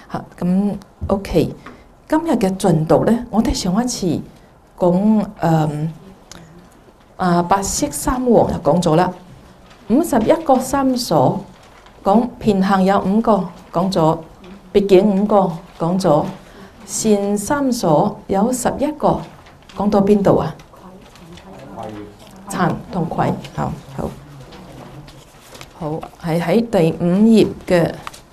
嚇。咁 OK， 今日嘅進度咧，我哋上一次講白色三王就講咗啦，51個三所講平衡有5個講咗，別境5個講咗，善三所有11個講到邊度啊？慚同愧，好，係喺第5頁嘅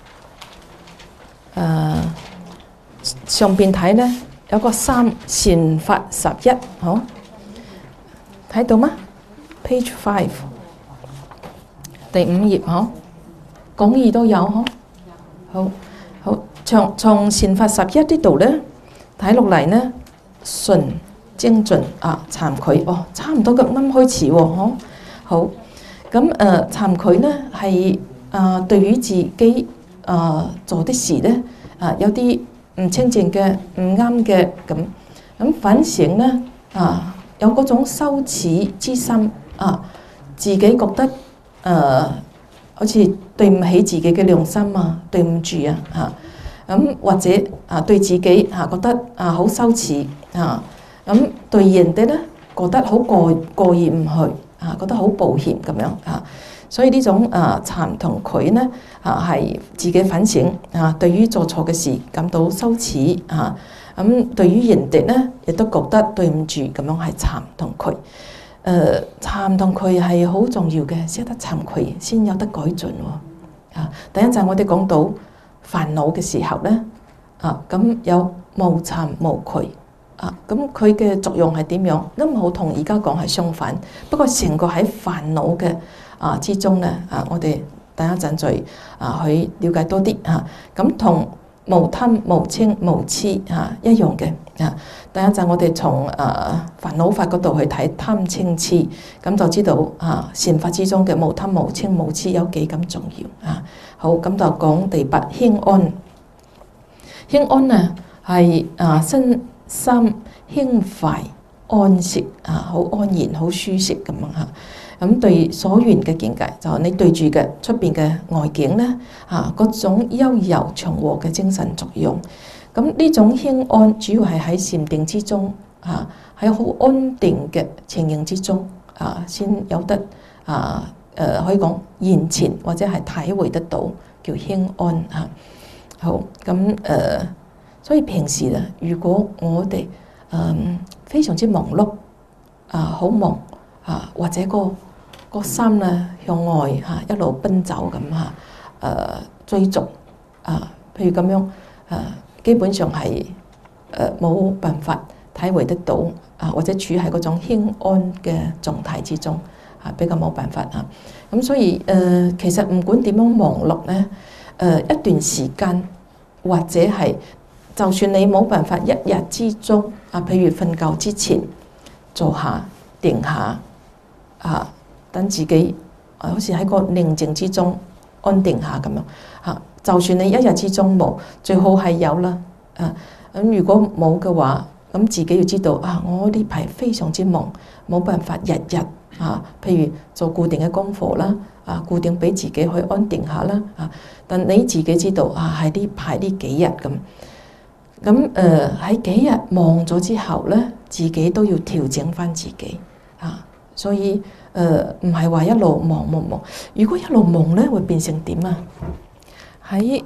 上邊睇咧，有個3善法11，好睇到嗎 ？Page 5，第5頁，好，講義都有，好，從善法11呢度咧睇落嚟咧，順精進慚愧，差唔多咁啱開始喎，好，咁慚愧咧係對於自己做的事咧有啲唔清淨嘅、唔啱嘅咁反省咧有嗰種羞恥之心自己覺得好似對唔起自己嘅良心對唔住咁或者對自己覺得好羞恥咁對人哋咧覺得好過意唔去覺得好抱歉咁樣所以呢種慚同愧咧係自己反省對於做錯嘅事感到羞恥咁對於人哋咧亦都覺得對唔住，咁樣係慚同愧。慚同愧係好重要嘅，識得慚愧先有得改進喎。第一陣我哋講到煩惱嘅時候咧咁有無慚無愧咁佢嘅作用係點樣？啱好同而家講係相反，不過成個喺煩惱嘅之中咧我哋等一陣再去了解多啲咁同無貪無嗔無痴一樣嘅等一陣我哋從煩惱法嗰度去睇貪嗔痴，咁就知道善法之中嘅無貪無嗔無痴有幾咁重要好，咁就講第8輕安。輕安啊係身心輕快安息好安然好舒適咁咁對所緣嘅見解就你對住嘅出邊嘅外境咧嗰種悠柔祥和嘅精神作用。咁呢種輕安主要係喺禪定之中喺好安定嘅情形之中先有得可以講現前或者係體會得到叫輕安好咁所以平時啊，如果我哋非常之忙碌好忙或者個心咧向外一路奔走咁追逐譬如咁樣基本上係冇辦法體會得到或者處喺嗰種輕安嘅狀態之中比較冇辦法咁所以其實唔管點樣忙碌咧一段時間或者係就算你冇辦法一日之中譬如瞓覺之前坐下定下等自己好似喺個寧靜之中安定下咁樣就算你一日之中冇，最好係有啦咁如果冇嘅話，咁自己要知道我呢排非常之忙，冇辦法日日譬如做固定嘅功課啦固定俾自己去安定下啦但你自己知道係呢排呢幾日咁喺幾日忙咗之後咧，自己都要調整翻自己所以唔係話一路忙。如果一路忙咧，會變成點啊？喺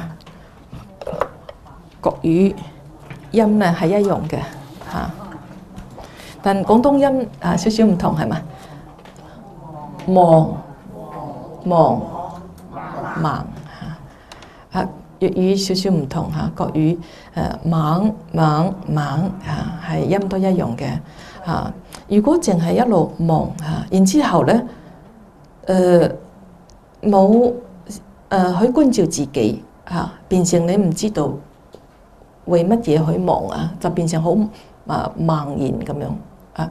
國語音咧係一樣嘅但廣東音少少唔同係嘛？忙粵語少少唔同國語猛係音都一樣嘅如果淨係一路忙然之後咧冇去關照自己變成你唔知道為乜嘢去忙就變成好茫然咁樣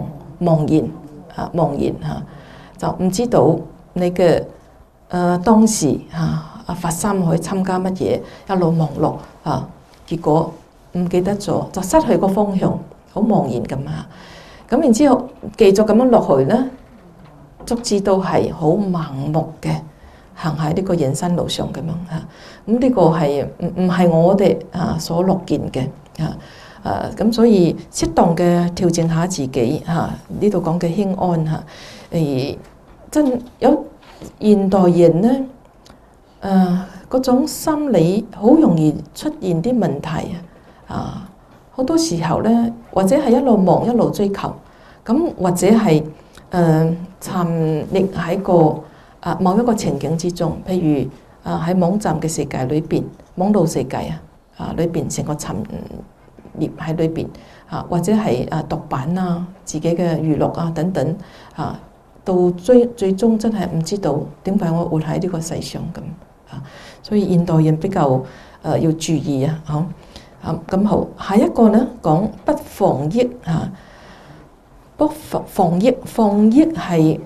茫然就唔知道你嘅當時發心去參加乜嘢，一路忙碌結果唔記得咗，就失去個方向，好茫然咁咁然之後繼續咁樣落去咧，足之都係好盲目嘅行喺呢個人生路上咁樣嚇。咁呢個係唔係我哋所樂見嘅嚇。咁所以適當嘅調整下自己嚇。呢度講嘅輕安嚇，真有現代人咧嗰種心理好容易出現啲問題啊！好多時候咧，或者係一路忙一路追求，咁或者係沉溺喺個某一個情景之中，譬如喺網站嘅世界裏邊，網絡世界裏邊成個沉溺喺裏邊或者係讀版自己嘅娛樂等等到最終真係唔知道點解我活喺呢個世上咁。所以現代人比較要注意咁好，下一個咧講不防疫不防疫係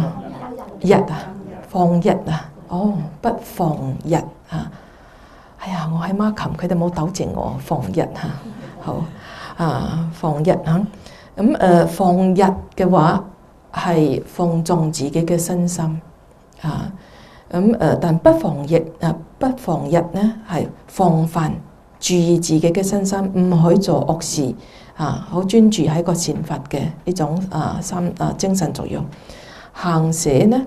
防疫不防疫哎呀，我喺媽琴佢哋冇糾正我防疫好防疫咁防疫嘅話係放縱自己嘅身心但不防疫咧係防範，注意自己嘅身心，唔可以做惡事好專注喺個善法嘅呢種精神作用。行捨咧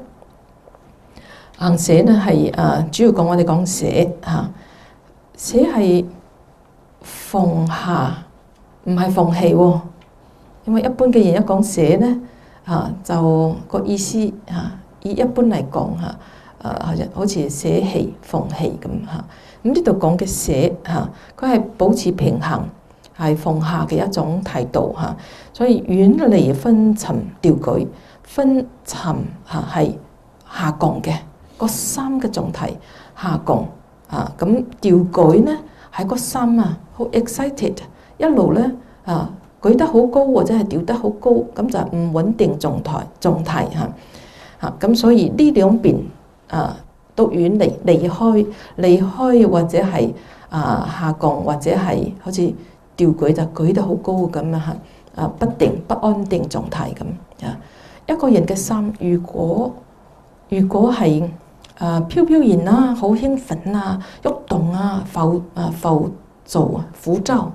係主要我哋講捨捨係放下，唔係放棄喎。因為一般嘅人一講捨咧就個意思以一般嚟講好似捨棄、放棄咁咁呢度講嘅捨佢係保持平衡，係放下嘅一種態度所以遠離昏沉掉舉，昏沉係下降嘅個心嘅狀態下降咁掉舉咧喺個心好 excited， 一路咧舉得好高或者係掉得好高，咁就唔穩定狀態咁所以呢兩邊都遠離開或者係下降或者係好似掉舉就舉得好高咁不安定狀態咁一個人嘅心如果係飄飄然好興奮喐動浮躁浮躁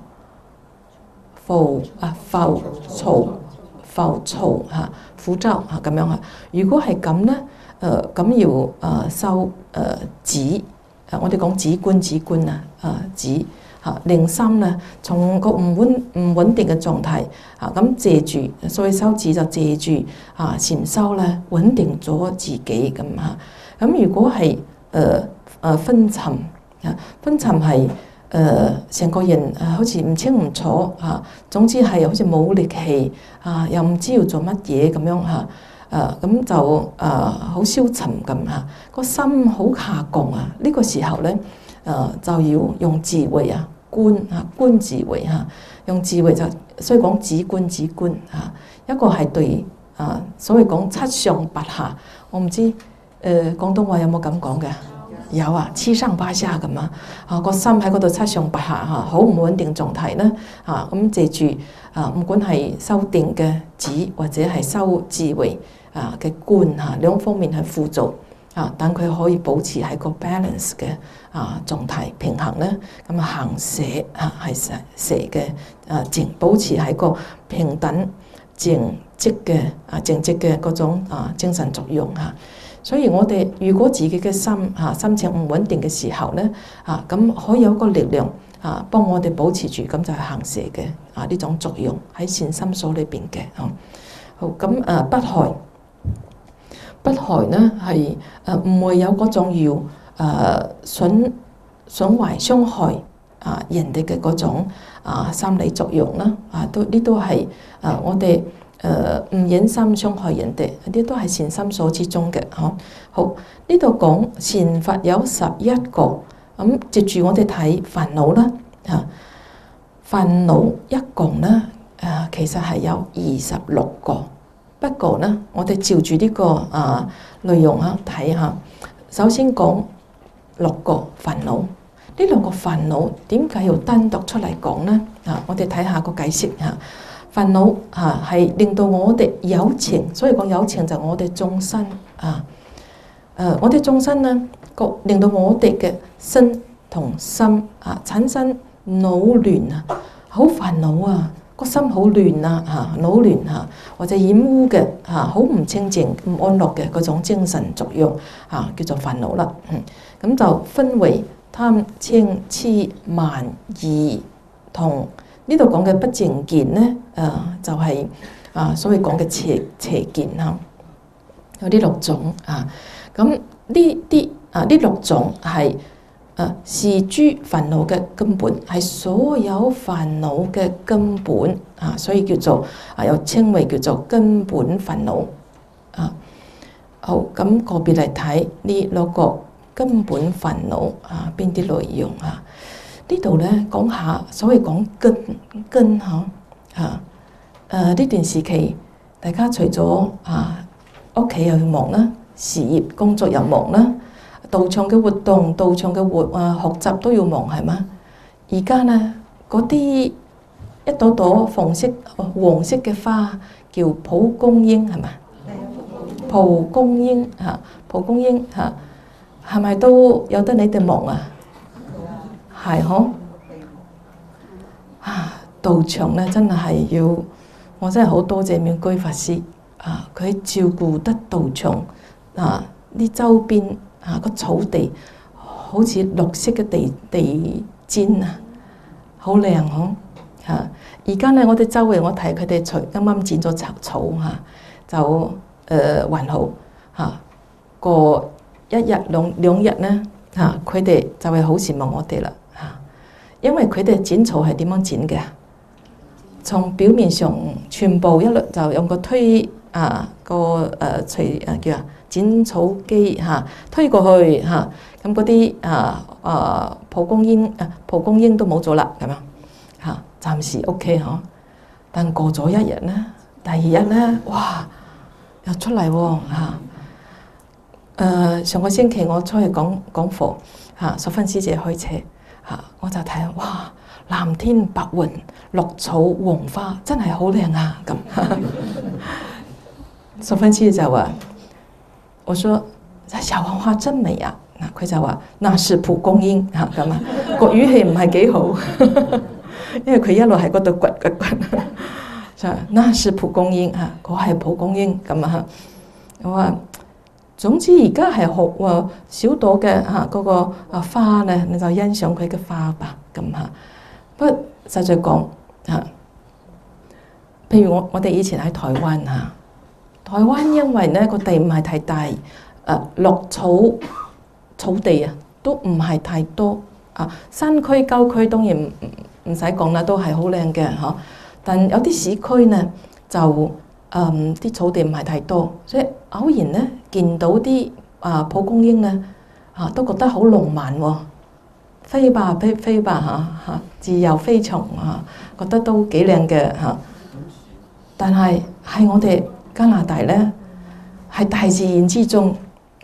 咁樣如果係咁咧咁要修止我哋講止觀止令心咧從個唔穩定嘅狀態咁借住，所以修止就借住禪修咧穩定咗自己咁咁如果係昏沉係成個人好似唔清唔楚總之係好似冇力氣又唔知要做乜嘢咁樣咁就好消沉咁個心好下降呢個時候咧就要用智慧觀智慧用智慧就所以講止觀一個係對所謂講七上八下，我唔知廣東話有冇咁講嘅？有七上八下咁個心喺嗰度七上八下好唔穩定狀態咧咁借住唔管係修定嘅止或者係修智慧嘅觀兩方面係輔助等佢可以保持喺個 balance 嘅狀態平衡咧，咁行捨係捨嘅靜，保持喺個平等靜寂嘅嗰種精神作用所以我哋如果自己嘅心情唔穩定嘅時候咧咁可以有個力量幫我哋保持住，咁就係行捨嘅呢種作用喺善心所裏邊嘅好咁不害咧係唔會有嗰種要損壞傷害人哋嘅嗰種心理作用啦呢都係我哋唔忍心傷害人哋，呢啲都係善心所之中嘅好，呢度講善法有11個，咁接住我哋睇煩惱啦煩惱一共咧其實係有26個。不過咧，我哋照住呢個內容睇下。首先講6個煩惱，呢兩個煩惱點解要單獨出嚟講咧？我哋睇下個解釋煩惱係令到我哋有情，所以講有情就我哋眾生我哋眾生咧，令到我哋嘅身同心產生惱亂啊，好煩惱啊，個心好亂啊，惱亂或者染污嘅好唔清淨、唔安樂嘅嗰種精神作用叫做煩惱啦。咁就分為貪、嗔、痴、慢、疑同呢度講嘅不淨見咧，就係所謂講嘅邪見有啲六種咁呢六種係是諸煩惱嘅根本，係所有煩惱嘅根本所以叫做又稱為叫做根本煩惱好，咁個別嚟睇呢六個根本煩惱邊啲內容呢度咧講下所謂講根呢段時期，大家除咗屋企又要忙啦，事業工作又忙啦，道場嘅活動、道場嘅學習都要忙，係嘛？而家咧嗰啲一朵朵黃色嘅花叫蒲公英，係嘛？蒲公英係咪都有得你哋忙啊？係嗬？道場咧真係要，我真係好多謝妙居法師佢照顧得道場呢周邊個草地好似綠色嘅地氈好靚嗬而家咧我哋周圍我睇佢哋啱啱剪咗草就還好過一日兩日咧佢哋就係好羨慕我哋啦因為佢哋剪草係點樣剪嘅？從表面上全部一律就用個推叫剪草機推過去咁嗰啲蒲公英都冇咗啦咁樣暫時 OK 但過咗一日咧，第二日咧，哇又出嚟上個星期我出去講課淑芬師姐開車我就睇哇藍天白雲綠草黃花真係好靚咁淑芬師姐就話我說小黃花真美佢就話那是蒲公英咁個語氣唔係幾好因為佢一路喺嗰度掘就那是蒲公英嗰係蒲公英咁我話總之而家係好小朵嘅嗰個花咧，你就欣賞佢嘅花吧咁不過實在講譬如我哋以前喺台灣台灣因為咧個地唔係太大落草地都唔係太多山區郊區當然唔使講啦，都係好靚嘅但有啲市區呢就啲草地唔係太多，所以偶然咧見到啲蒲公英咧都覺得好浪漫飛吧飛吧自由飛翔覺得都幾靚嘅但係喺我哋加拿大咧係大自然之中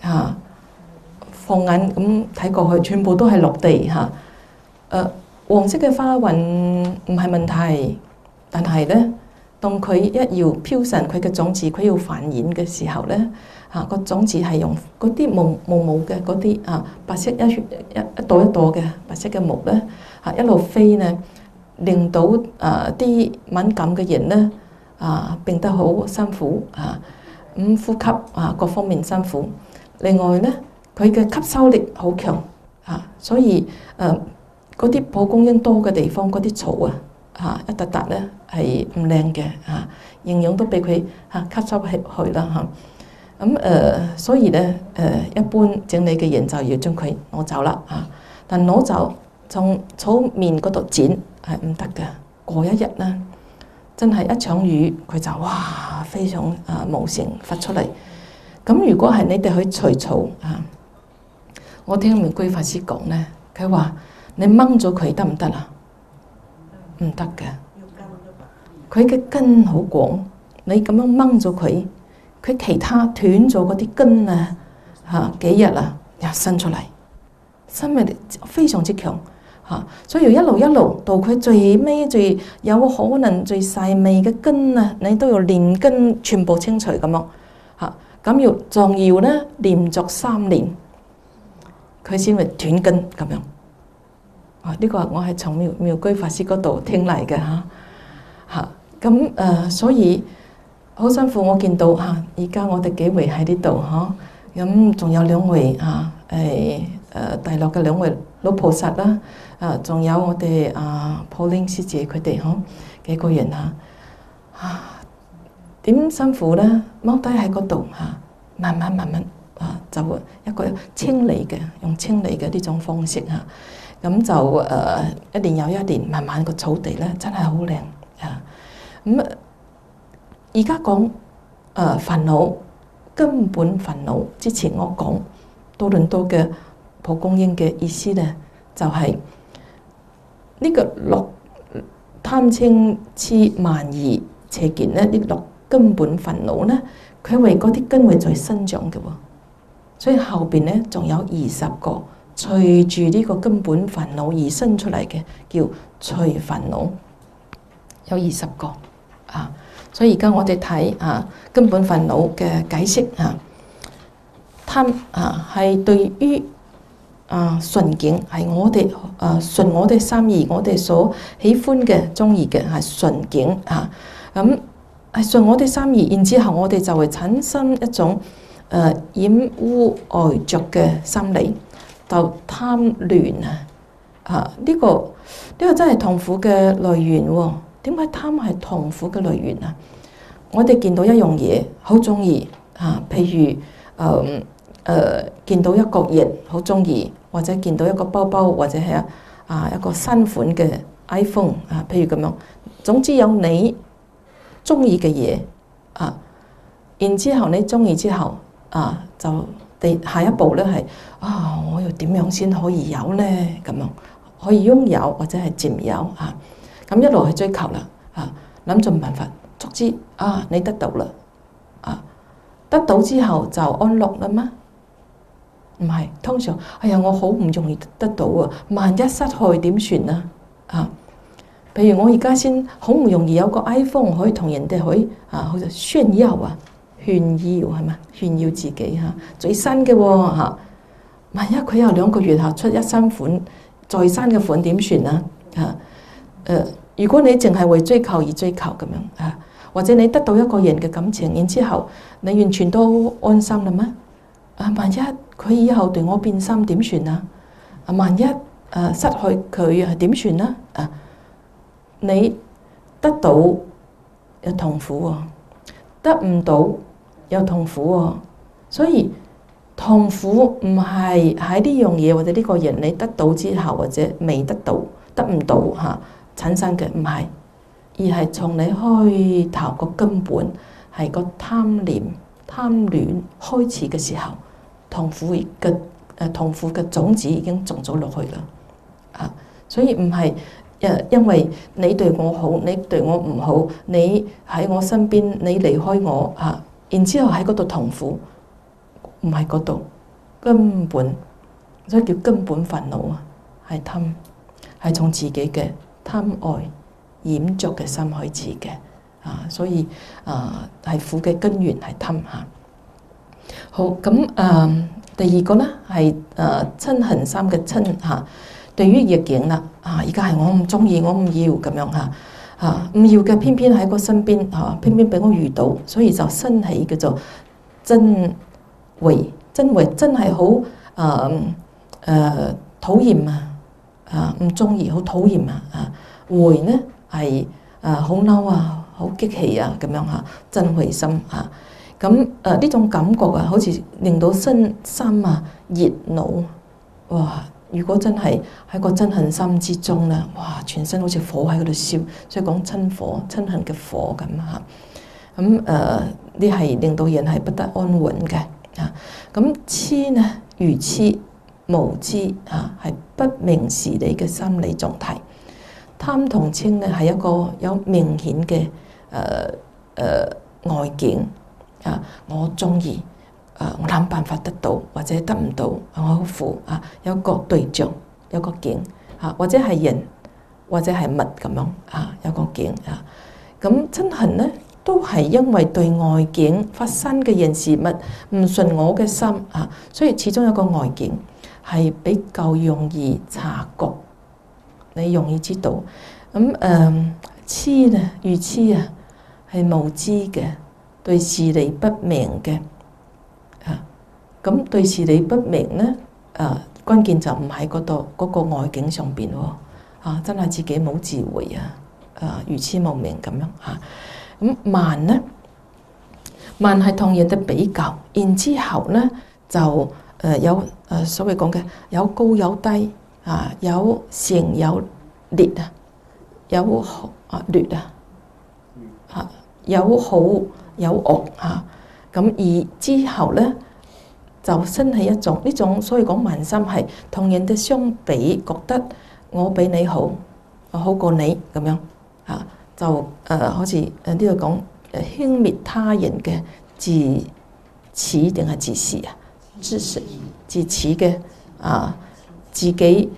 放眼咁睇過去全部都係綠地黃色嘅花雲唔係問題，但係咧當佢一要飄散佢嘅種子，佢要繁衍嘅時候咧個種子係用嗰啲毛嘅嗰啲白色一朵一朵嘅白色嘅毛咧一路飛咧，令到啲敏感嘅人咧變得好辛苦呼吸各方面辛苦。另外咧佢嘅吸收力好強所以嗰啲蒲公英多嘅地方嗰啲草一笪笪咧係唔靚嘅營養都俾佢吸收去啦所以咧一般整理嘅人就要將佢攞走啦但攞走從草面嗰度剪係唔得嘅。過一日咧真係一場雨佢就哇非常茂盛發出嚟。咁如果係你哋去除草我聽妙居法師講咧，佢話你掹咗佢得唔得唔得嘅，佢嘅根好廣，你咁樣掹咗佢，佢其他斷咗嗰啲根幾日又伸出嚟，生命力非常之強所以一路到佢最尾最有可能最細微嘅根你都要連根全部清除咁樣咁仲要咧連續3年，佢先會斷根咁樣。呢個我係從妙居法師嗰度聽嚟嘅嚇。咁所以好辛苦，我見到嚇，而家我哋幾位喺呢度嚇，咁仲有2位嚇，大陸嘅2位老菩薩啦，仲有我哋Pauline師姐佢哋嚇幾個人嚇，點辛苦咧？踎低喺嗰度嚇，慢慢就一個清理嘅，用清理嘅呢種方式嚇。咁就1年又1年，慢慢個草地咧真係好靚啊！咁而家講煩惱根本煩惱之前，我講多倫多嘅蒲公英嘅意思咧，就係呢個6貪嗔痴慢疑邪見咧，呢6根本煩惱咧，佢為嗰啲根會再生長嘅喎，所以後邊咧仲有20個。隨住呢個根本煩惱而生出嚟嘅叫隨煩惱，有20個啊。所以而家我哋睇根本煩惱嘅解釋貪係對於順境，係我哋順我哋心意，我哋所喜歡嘅、中意嘅係順境咁係順我哋心意，然之後我哋就會產生一種染污外着嘅心理。就貪亂呢個真係痛苦嘅來源喎。點解貪係痛苦嘅來源啊？我哋見到一樣嘢好中意譬如見到一個人好中意，或者見到一個包包，或者係一個新款嘅 iPhone 譬如咁樣。總之有你中意嘅嘢然之後你中意之後就下一步咧係我要點樣先可以有咧？咁樣可以擁有或者係佔有咁一路去追求啦諗盡辦法，卒之你得到啦得到之後就安樂啦嗎？唔係，通常我好唔容易得到萬一失去點算啊？譬如我而家先好唔容易有個 iPhone 可以同人哋可以好似炫耀炫耀係嘛？炫耀自己最新嘅喎萬一佢有2個月後出一新款再新嘅款點算如果你淨係為追求而追求咁樣或者你得到一個人嘅感情，然之後你完全都安心啦咩？萬一佢以後對我變心點算萬一失去佢點算你得到有痛苦得唔到有痛苦所以痛苦唔係喺呢樣嘢或者呢個人你得到之後或者未得到得唔到產生嘅，唔係，而係從你開頭個根本係個貪戀開始嘅時候，痛苦嘅種子已經種咗落去啦所以唔係因為你對我好，你對我唔好，你喺我身邊，你離開我然之後喺嗰度痛苦，唔係嗰度根本，所以叫根本煩惱係貪，係從自己嘅貪愛染着嘅心開始嘅所以係苦嘅根源係貪好咁第二個咧係嗔恨心嘅嗔對於逆境啦而家係我唔中意，我唔要咁樣唔要嘅，偏偏喺我身邊偏偏俾我遇到，所以就生起叫做憎恚，真係好討厭唔中意，好討厭恚呢係好嬲好激氣咁樣憎恚心咁呢種感覺好似令到身心熱惱哇！如果真係喺個憎恨心之中咧，哇！全身好似火喺嗰度燒，所以講嗔火、嗔恨嘅火咁咁呢係令到人係不得安穩嘅咁痴呢，愚痴無知係不明事理嘅心理狀態。貪同嗔呢係一個有明顯嘅外境我中意。我諗辦法得到或者得唔到，我好苦有個對象，有個境或者係人，或者係物咁樣有個境咁嗔恨呢， 都係因為對外境發生嘅人事物唔順我嘅心啊，所以始終有個外境係比較容易察覺，你容易知道。咁痴呢，愚痴啊，係無知嘅，對事理不明嘅啊。咁對事理不明咧，關鍵就唔喺嗰度嗰個外境上邊喎。啊，真係自己冇智慧啊，愚痴無明咁樣嚇。咁慢咧，慢係同人哋比較，然之後咧就有所謂講嘅有高有低啊，有善有劣啊，有劣啊嚇，有好有惡嚇。咁而之後咧就生起一種呢種，所以講慢心係同人哋相比，覺得我比你好，我好過你咁樣嚇，就好似呢度講輕蔑他人嘅自恃定係自恃啊？自恃嘅自己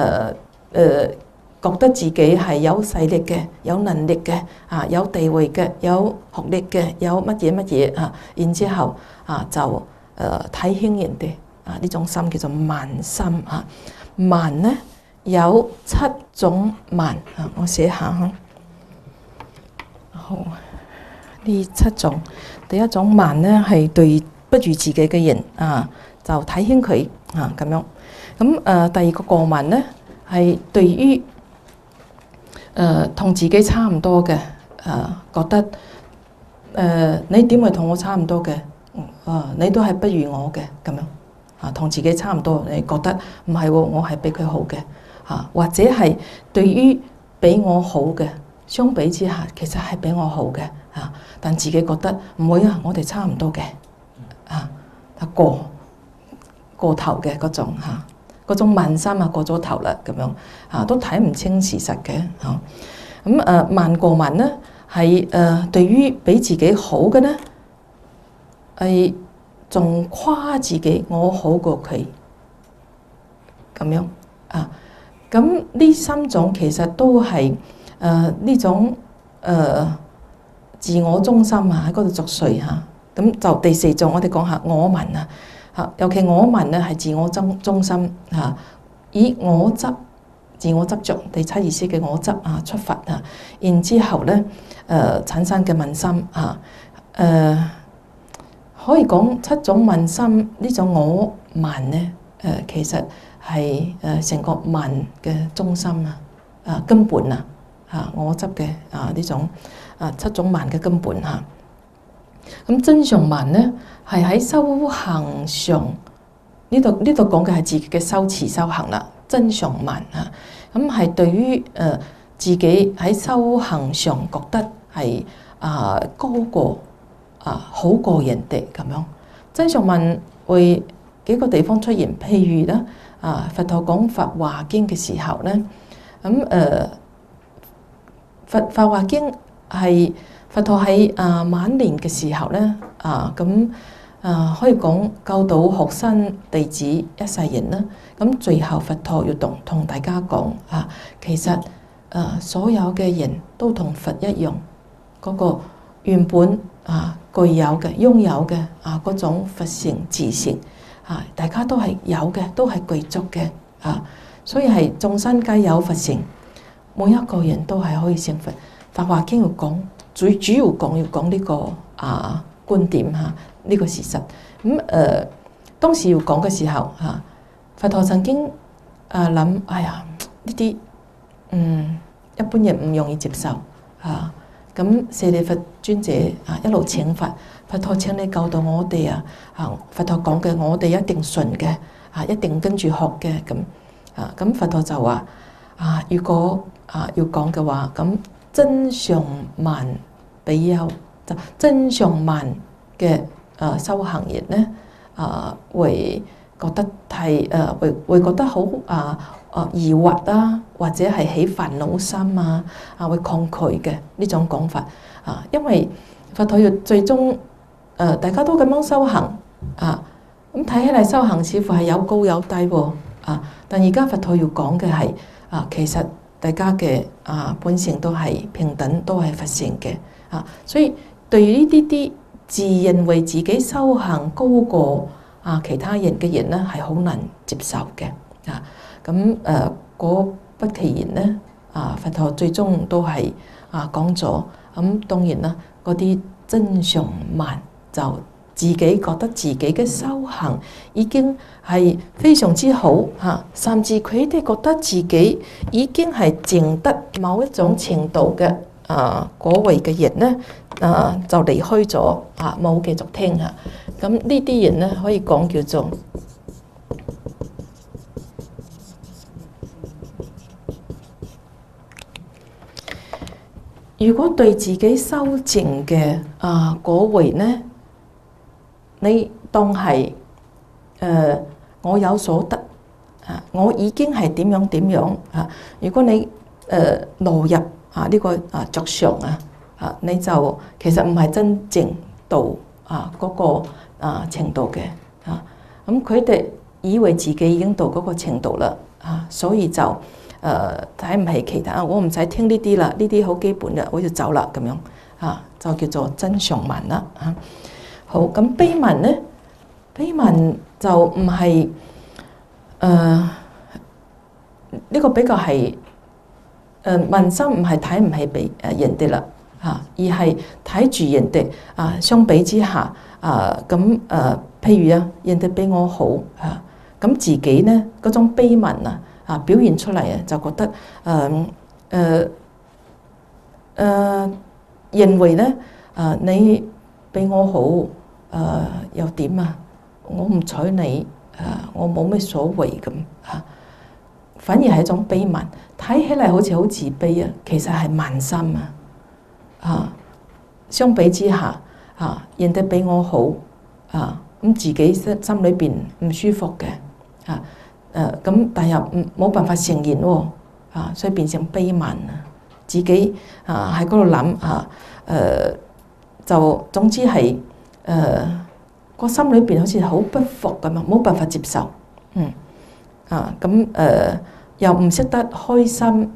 覺得自己係有勢力嘅、有能力嘅有地位嘅、有學歷嘅、有乜嘢乜嘢啊，然之後就睇輕人哋呢種心叫做慢心啊。慢咧有7種慢啊，我寫下嚇。好，呢7種，第一種慢咧係對不如自己嘅人就睇輕佢咁樣。咁第二個過慢咧係對於同自己差唔多嘅覺得你點會同我差唔多嘅？你都係不如我嘅咁樣同自己差唔多，你覺得唔係喎，我係比佢好嘅或者係對於比我好嘅相比之下，其實係比我好嘅但自己覺得唔會我哋差唔多嘅過頭嘅嗰種嗰種慢心過咗頭啦咁樣都睇唔清事實嘅咁慢過慢咧係對於比自己好嘅咧係仲誇自己我好過佢咁樣咁呢3種其實都係呢種自我中心喺嗰度作祟咁就第4種我哋講下我慢尤其我慢咧係自我中心以我執自我執着第7意識嘅我執出發然之後咧產生嘅慢心可以講7種慢心呢種我慢咧其實係成個慢嘅中心根本我執嘅呢種7種慢嘅根本咁真常慢咧係喺修行上呢度講嘅係自己嘅修持修行啦。真常慢咁係對於自己喺修行上覺得係高過好過人哋咁樣。真常慢會幾個地方出現，譬如咧佛陀講《法華經》嘅時候咧，咁法華經係佛陀喺晚年嘅時候咧咁可以講教導學生弟子一世人啦。咁最後佛陀要同大家講其實所有嘅人都同佛一樣，嗰個原本具有嘅擁有嘅嗰種佛性自性大家都係有嘅，都係具足嘅所以係眾生皆有佛性，每一個人都係可以成佛。法華經要講最主要講呢個觀點呢個事實。咁當時要講嘅時候佛陀曾經諗，哎呀呢啲一般人唔容易接受咁舍利弗尊者一路請佛，佛陀請你教導我哋佛陀講嘅我哋一定信嘅一定跟住學嘅咁佛陀就話如果要講嘅話，咁真常慢比丘就真常慢嘅修行人咧會覺得係會覺得好疑惑或者係起煩惱心會抗拒嘅呢種講法因為佛陀要最終大家都咁樣修行咁睇起嚟修行似乎係有高有低喎但而家佛陀要講嘅係其實大家嘅本性都係平等，都係佛性嘅所以對於呢啲自認為自己修行高過其他人嘅人咧，係好難接受嘅咁果不其然咧佛陀最終都係講咗當然啦，嗰啲增上慢就自己覺得自己嘅修行已經係非常之好甚至佢哋覺得自己已經係證得某一種程度嘅果位嘅人咧就離開咗冇繼續聽咁呢啲人咧可以講叫做如果對自己修證嘅果位咧，你當係我有所得我已經係點樣點樣如果你落入呢個着相你就其實唔係真正到嗰個程度嘅咁佢哋以為自己已經到嗰個程度啦所以就睇唔起其他，我唔使聽呢啲啦，呢啲好基本嘅，我就走啦咁樣就叫做增上慢啦好，咁悲憫咧，悲憫就唔係呢個比較係問心唔係睇唔起俾人哋啦而係睇住人哋相比之下咁譬如人哋比我好咁自己咧嗰種悲憫表現出嚟就覺得認為咧你比我好又點我唔睬你我冇咩所謂咁反而係一種悲憫，睇起嚟好似好自卑其實係慢心相比之下人哋比我好咁自己心裏邊唔舒服嘅咁但又冇辦法承認喎所以變成悲憫自己喺嗰度諗就總之係個心裏邊好似好不服咁樣，冇辦法接受咁又唔識得開心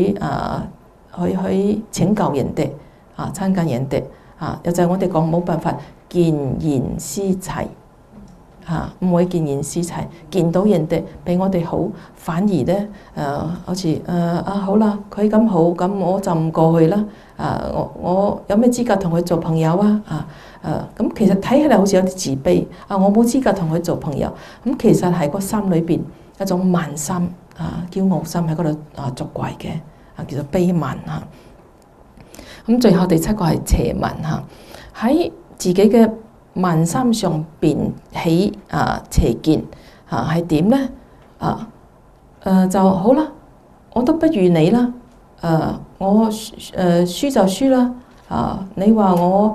去拯救人哋親近人哋又就係我哋講冇辦法見賢思齊唔會見賢思齊，見到人哋比我哋好，反而咧好似好啦，佢咁好，咁我就唔過去啦我有咩資格同佢做朋友咁其實睇起嚟好似有啲自卑我冇資格同佢做朋友，咁其實係個心裏邊一種慢心驕傲心喺嗰度作怪嘅叫做悲慢咁最後第7個係邪慢喺自己嘅慢心上邊起邪見係點咧就好啦，我都不如你啦我輸就輸啦你話我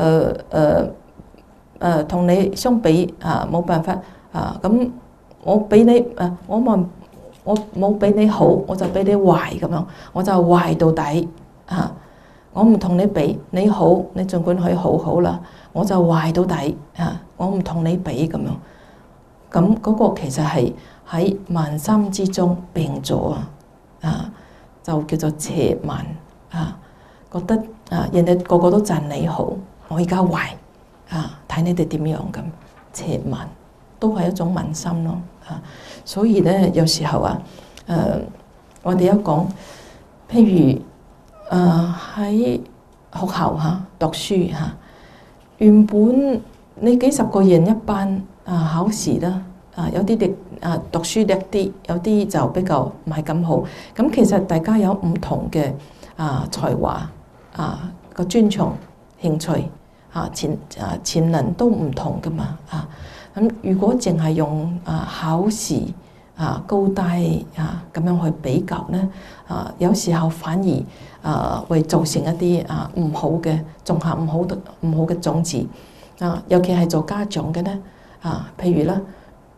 同你相比冇辦法咁我比你我冇比你好，我就比你壞咁樣，我就壞到底我唔同你比，你好，你儘管佢好好啦，我就壞到底我唔同你比咁樣，咁嗰個其實係喺慢心之中病咗就叫做邪慢覺得人哋個個都讚你好，我而家壞睇你哋點樣咁，邪慢都係一種慢心咯所以咧有時候我哋一講，譬如喺學校讀書原本你幾十個人一班考試啦有啲讀書叻啲，有啲就比較唔係咁好，咁其實大家有唔同嘅才華個專長興趣潛能都唔同噶嘛咁如果淨係用考試高低咁樣去比較咧有時候反而會造成一啲唔好嘅種下唔好嘅種子尤其係做家長嘅咧譬如啦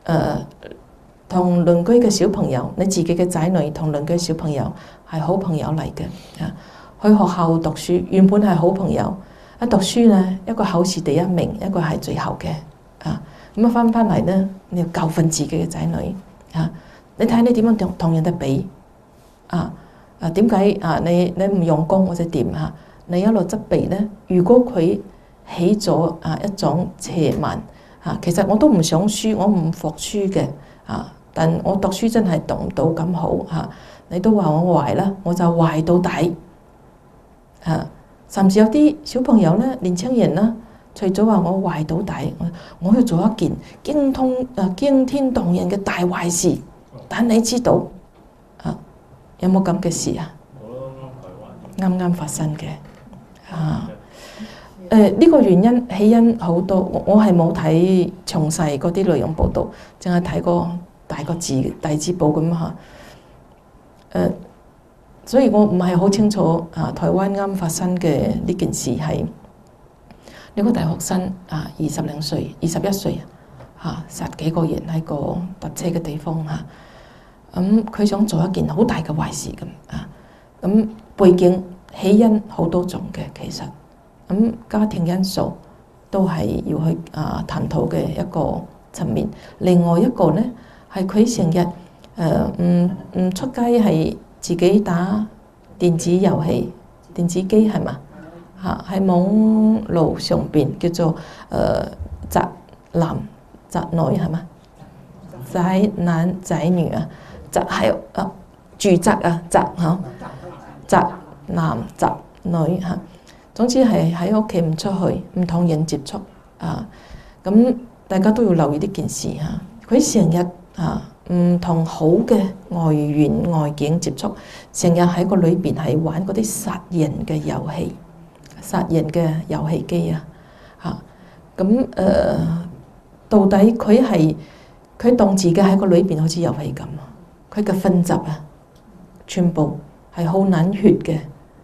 同鄰居嘅小朋友，你自己嘅仔女同鄰居小朋友係好朋友嚟嘅去學校讀書原本係好朋友，一讀書咧一個考試第一名，一個係最後嘅咁翻嚟咧，你要教訓自己嘅仔女你睇你點樣同人哋比點解你唔用功或者點你一路責備咧，如果佢起咗一種邪慢其實我都唔想輸，我唔服輸嘅但我讀書真係讀唔到咁好你都話我壞啦，我就壞到底甚至有啲小朋友咧、年青人啦，除咗話我壞到底，我要做一件驚天動人嘅大壞事，但你知道有冇咁嘅事啊？啱啱發生嘅呢個原因起因好多，我係冇睇詳細嗰啲內容報導，淨係睇過大個字大字報咁所以我唔係好清楚台灣啱發生嘅呢件事係呢個大學生20零歲、21歲殺幾個人喺個搭車嘅地方佢想做一件好大嘅壞事咁背景起因好多種嘅，其實家庭因素都係要去探討嘅一個層面。另外一個咧係佢成日唔出街，係自己打電子遊戲、電子機係嘛喺網路上邊叫做宅男宅女係嘛？宅男宅女宅係住宅宅宅男宅女總之係喺屋企唔出去，唔同人接觸咁大家都要留意呢件事佢成日唔同好嘅外緣外境接觸，成日喺個裏邊係玩嗰啲殺人嘅遊戲、殺人嘅遊戲機咁到底佢當自己喺個裏邊好似遊戲咁佢嘅分集全部係好冷血嘅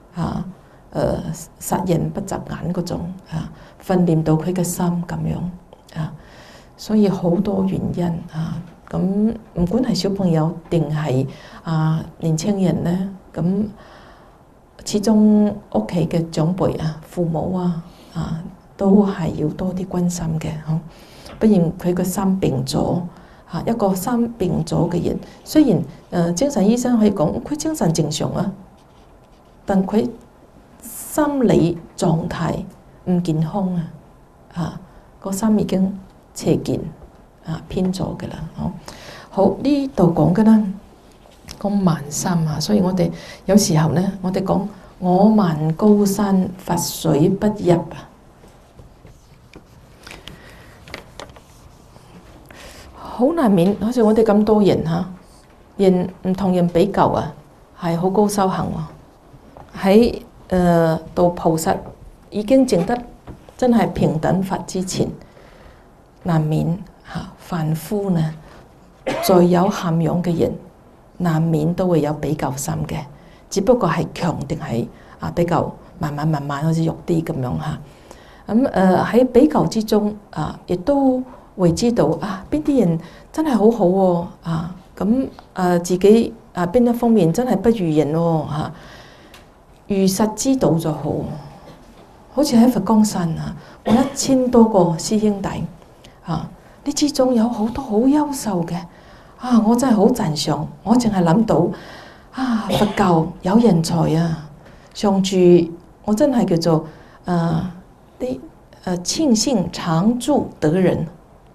殺人不眨眼嗰種訓練到佢嘅心咁樣所以好多原因咁唔管係小朋友定係年青人咧，咁始終屋企嘅長輩父母都係要多啲關心嘅不然佢個心病咗一個心病咗嘅人，雖然精神醫生可以講佢精神正常但佢心理狀態唔健康個心已經邪見偏咗嘅啦好呢度講嘅啦，講慢心所以我哋有時候咧，我哋講我慢高山覆水不入好難免，好似我哋咁多人人唔同人比較係好高修行喺到菩薩已經證得真係平等法之前，難免凡夫呢，再有涵養嘅人，難免都會有比較心嘅，只不過係強定係比較慢慢好似弱啲咁樣咁喺比較之中亦都會知道邊啲人真係好好咁自己邊一方面真係不如人如實知道就好。好似喺佛光山我1000多個師兄弟呢之中有好多好優秀嘅我真係好讚賞。我淨係諗到佛教有人才上住我真係叫做啲慶幸常住得人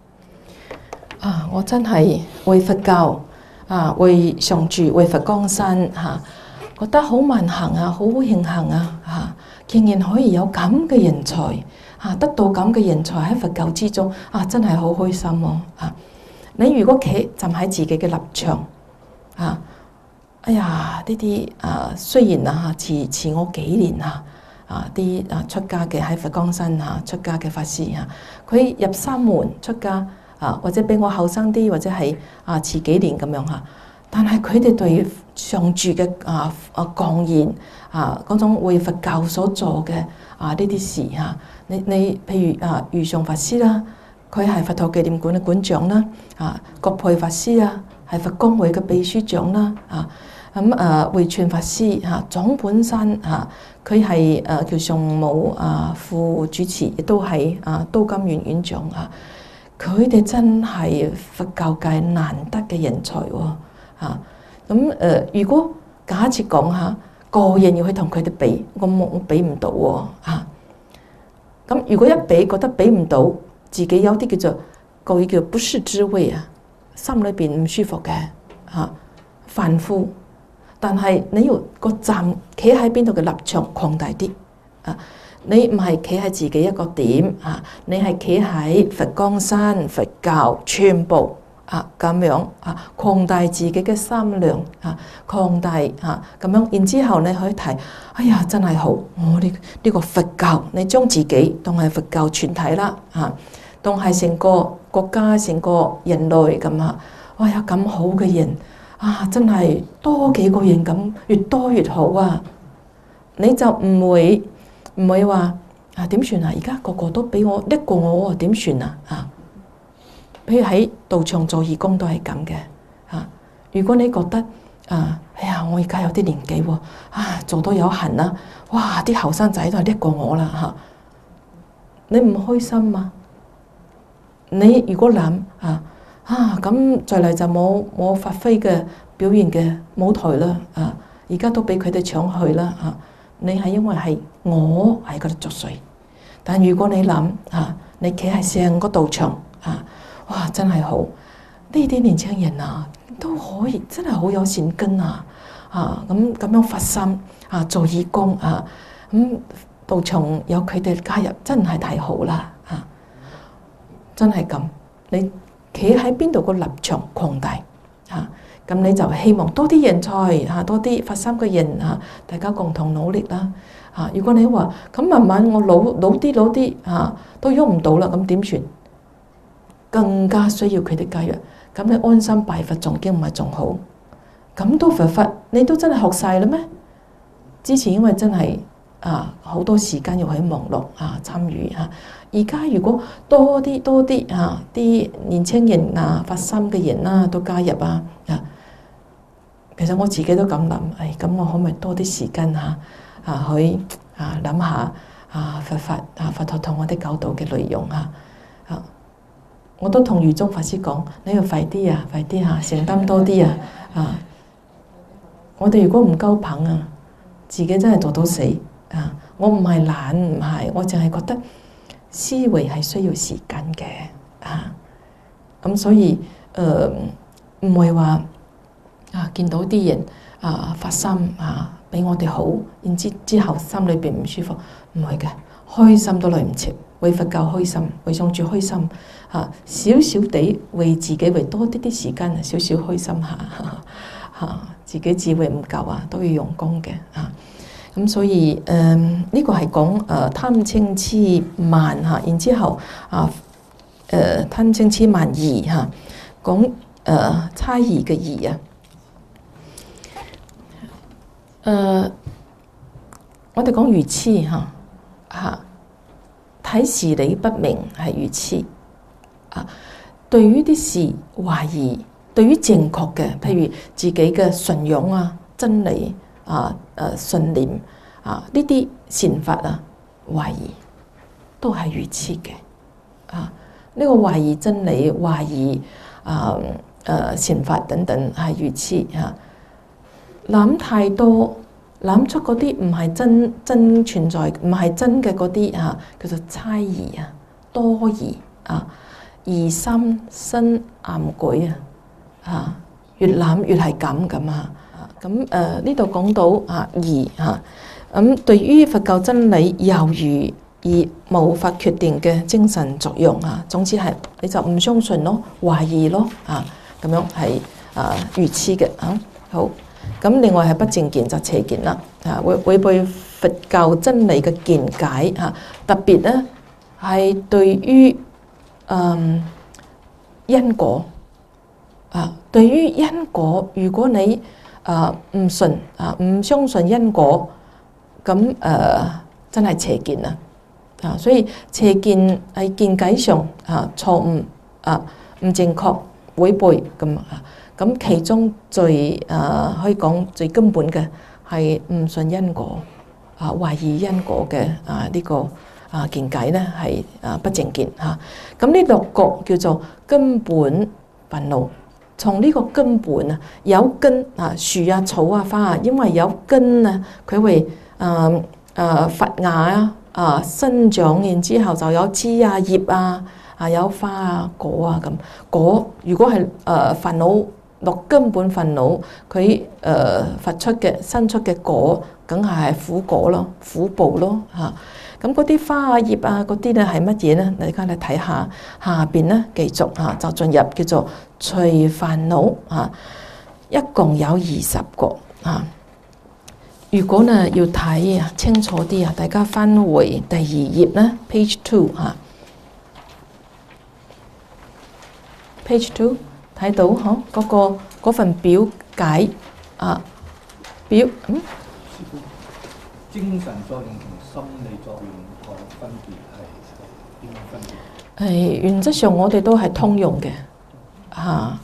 我真係為佛教為上住為佛光山覺得好萬幸好慶幸竟然可以有咁嘅人才得到咁嘅人才喺佛教之中真係好開心你如果企站喺自己嘅立場哎呀呢啲雖然遲我幾年啲出家嘅喺佛光山出家嘅法師佢入山門出家或者比我後生啲，或者係遲幾年咁樣但係佢哋對上住嘅講言嗰種為佛教所做嘅呢啲事你譬如如上法師啦，佢係佛陀紀念館嘅館長啦，覺培法師係佛光會嘅秘書長啦，慧傳法師總本山佢係叫上母副主持，亦都係都金院院長佢哋真係佛教界難得嘅人才咁如果假設講個人要去同佢哋比，我比唔到喎嚇。咁如果一比覺得比唔到，自己有啲叫做個叫不是滋味啊，心裏邊唔舒服嘅嚇，煩苦。但係你要個站企喺邊度嘅立場擴大啲啊！你唔係企喺自己一個點啊，你係企喺佛光山佛教全部啊咁樣啊，擴大自己嘅心量啊，擴大啊咁樣，然之後你可以睇，哎呀真係好，我呢個佛教，你將自己當係佛教全體啦啊，當係成個國家、成個人類咁啊，哇有咁好嘅人。啊！真係多幾個人咁，越多越好啊！你就唔會話啊點算啊？而家個個都俾我叻過我，點算啊？啊！譬如喺道場做義工都係咁嘅啊！如果你覺得啊，哎呀，我而家有啲年紀喎，啊做到有限啦，哇！啲後生仔都係叻過我啦嚇，你唔開心嘛？你如果諗咁再嚟就冇發揮嘅表現嘅舞台啦啊！而家都俾佢哋搶去啦啊！你係因為係我喺嗰度作祟，但如果你諗你企喺成個道場啊，哇！真係好呢啲年輕人啊，都可以真係好有善根啊！咁樣發心做義工咁道場有佢哋加入，真係太好啦啊！真係咁你。企喺邊度個立場擴大咁你就希望多啲人才多啲發心嘅人大家共同努力啦如果你話咁慢慢我老啲都喐唔到啦，咁點算？更加需要佢哋加入，咁你安心拜佛誦經唔係仲好？咁都佛法你都真係學晒啦咩？之前因為真係好多時間要喺網絡參與而家如果多啲啲年青人發心嘅人都加入其實我自己都咁諗，咁我可唔可以多啲時間去諗下佛法佛陀同我哋教導嘅內容我都同余宗法師講，你要快啲承擔多啲我哋如果唔夠棒自己真係做到死我唔係懶，唔係，我淨係覺得思維係需要時間嘅咁所以唔會話見到啲人發心比我哋好，然之後心裏邊唔舒服，唔係嘅，開心都來唔切，為佛教開心，為上主開心少少地為自己為多啲時間少少開心下自己智慧唔夠都要用功嘅咁所以呢個係講貪嗔癡慢然之後貪嗔癡慢疑講差異嘅疑我哋講愚癡睇事理不明係愚癡對於啲事懷疑，對於正確嘅，譬如自己嘅信仰真理信念呢啲善法懷疑都係愚癡嘅呢個懷疑真理、懷疑善法等等係愚癡諗太多，諗出嗰啲唔係真存在，唔係真嘅嗰啲叫做猜疑多疑疑心生暗鬼越諗越係咁咁呢度講到疑咁對於佛教真理猶豫而無法決定嘅精神作用總之係你就唔相信咯，懷疑咯咁樣係愚癡嘅好。咁另外係不正見就邪見啦違背佛教真理嘅見解特別咧係對於因果對於因果，如果你唔信唔相信因果，咁真係邪見所以邪見喺見解上錯誤唔正確違背咁其中最可以講最根本嘅係唔信因果懷疑因果嘅呢個見解咧係不正見咁呢六個叫做根本煩惱從呢個根本啊，有根啊，樹啊、草啊、花啊，因為有根啊，佢會發芽啊，生長，然之後就有枝啊、葉啊，有花啊、果啊咁。果如果係煩惱落根本煩惱，佢發出嘅生出嘅果，梗係苦果咯，苦報咯嚇。咁嗰啲花啊、葉啊嗰啲咧係乜嘢咧？大家嚟睇下下邊咧，繼續嚇就進入叫做除煩惱嚇，一共有20個嚇。如果呢要睇清楚啲啊，大家翻回第2頁咧 ，page 2嚇 ，page 2睇到嗬嗰份表解表精神作用同心理作用個分別係點樣分別？ 係原則上我哋都係通用嘅嚇。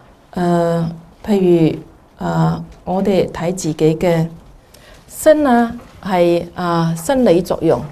譬如我哋睇自己嘅身啊，係生理作用；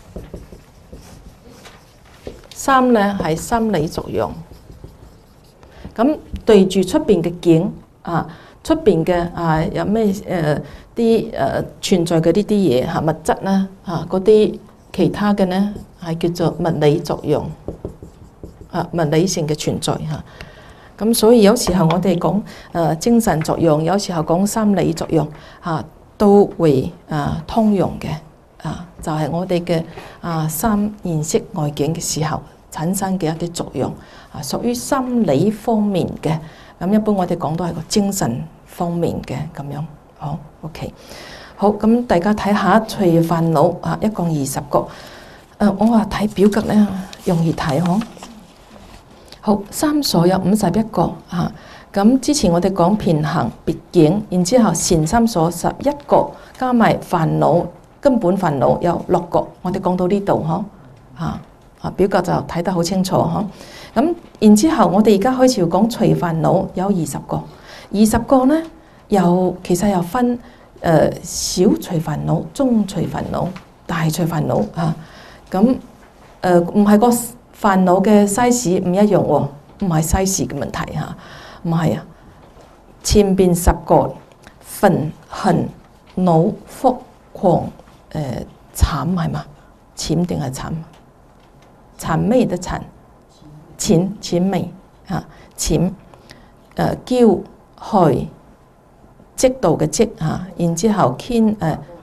心咧係心理作用。咁對住出邊嘅境出邊嘅有咩啲存在嘅呢啲嘢物質啦嗰啲其他嘅呢係叫做物理作用物理性嘅存在咁所以有時候我哋講精神作用，有時候講心理作用都會通用嘅就係我哋嘅心認識外境嘅時候產生嘅一啲作用屬於心理方面嘅。咁一般我哋講都係個精神方面嘅咁樣。好 OK 好，咁大家睇下除煩惱一共20個。我話睇表格咧容易睇嗬。好，三所有51個咁之前我哋講遍行別境，然之後善三所11個，加埋煩惱根本煩惱有6個。我哋講到呢度嗬表格就睇得好清楚嗬。咁然之後我哋而家開始要講除煩惱有20個，20個呢其實又分小除煩惱、中除煩惱、大除煩惱咁唔係個煩惱嘅 size 唔一樣喎，唔係 size 嘅問題唔係前邊10個憤恨惱覆誑諂係嘛？諂定係諂？諂媚的諂，諂媚諂驕害嫉妒嘅嫉然之後慳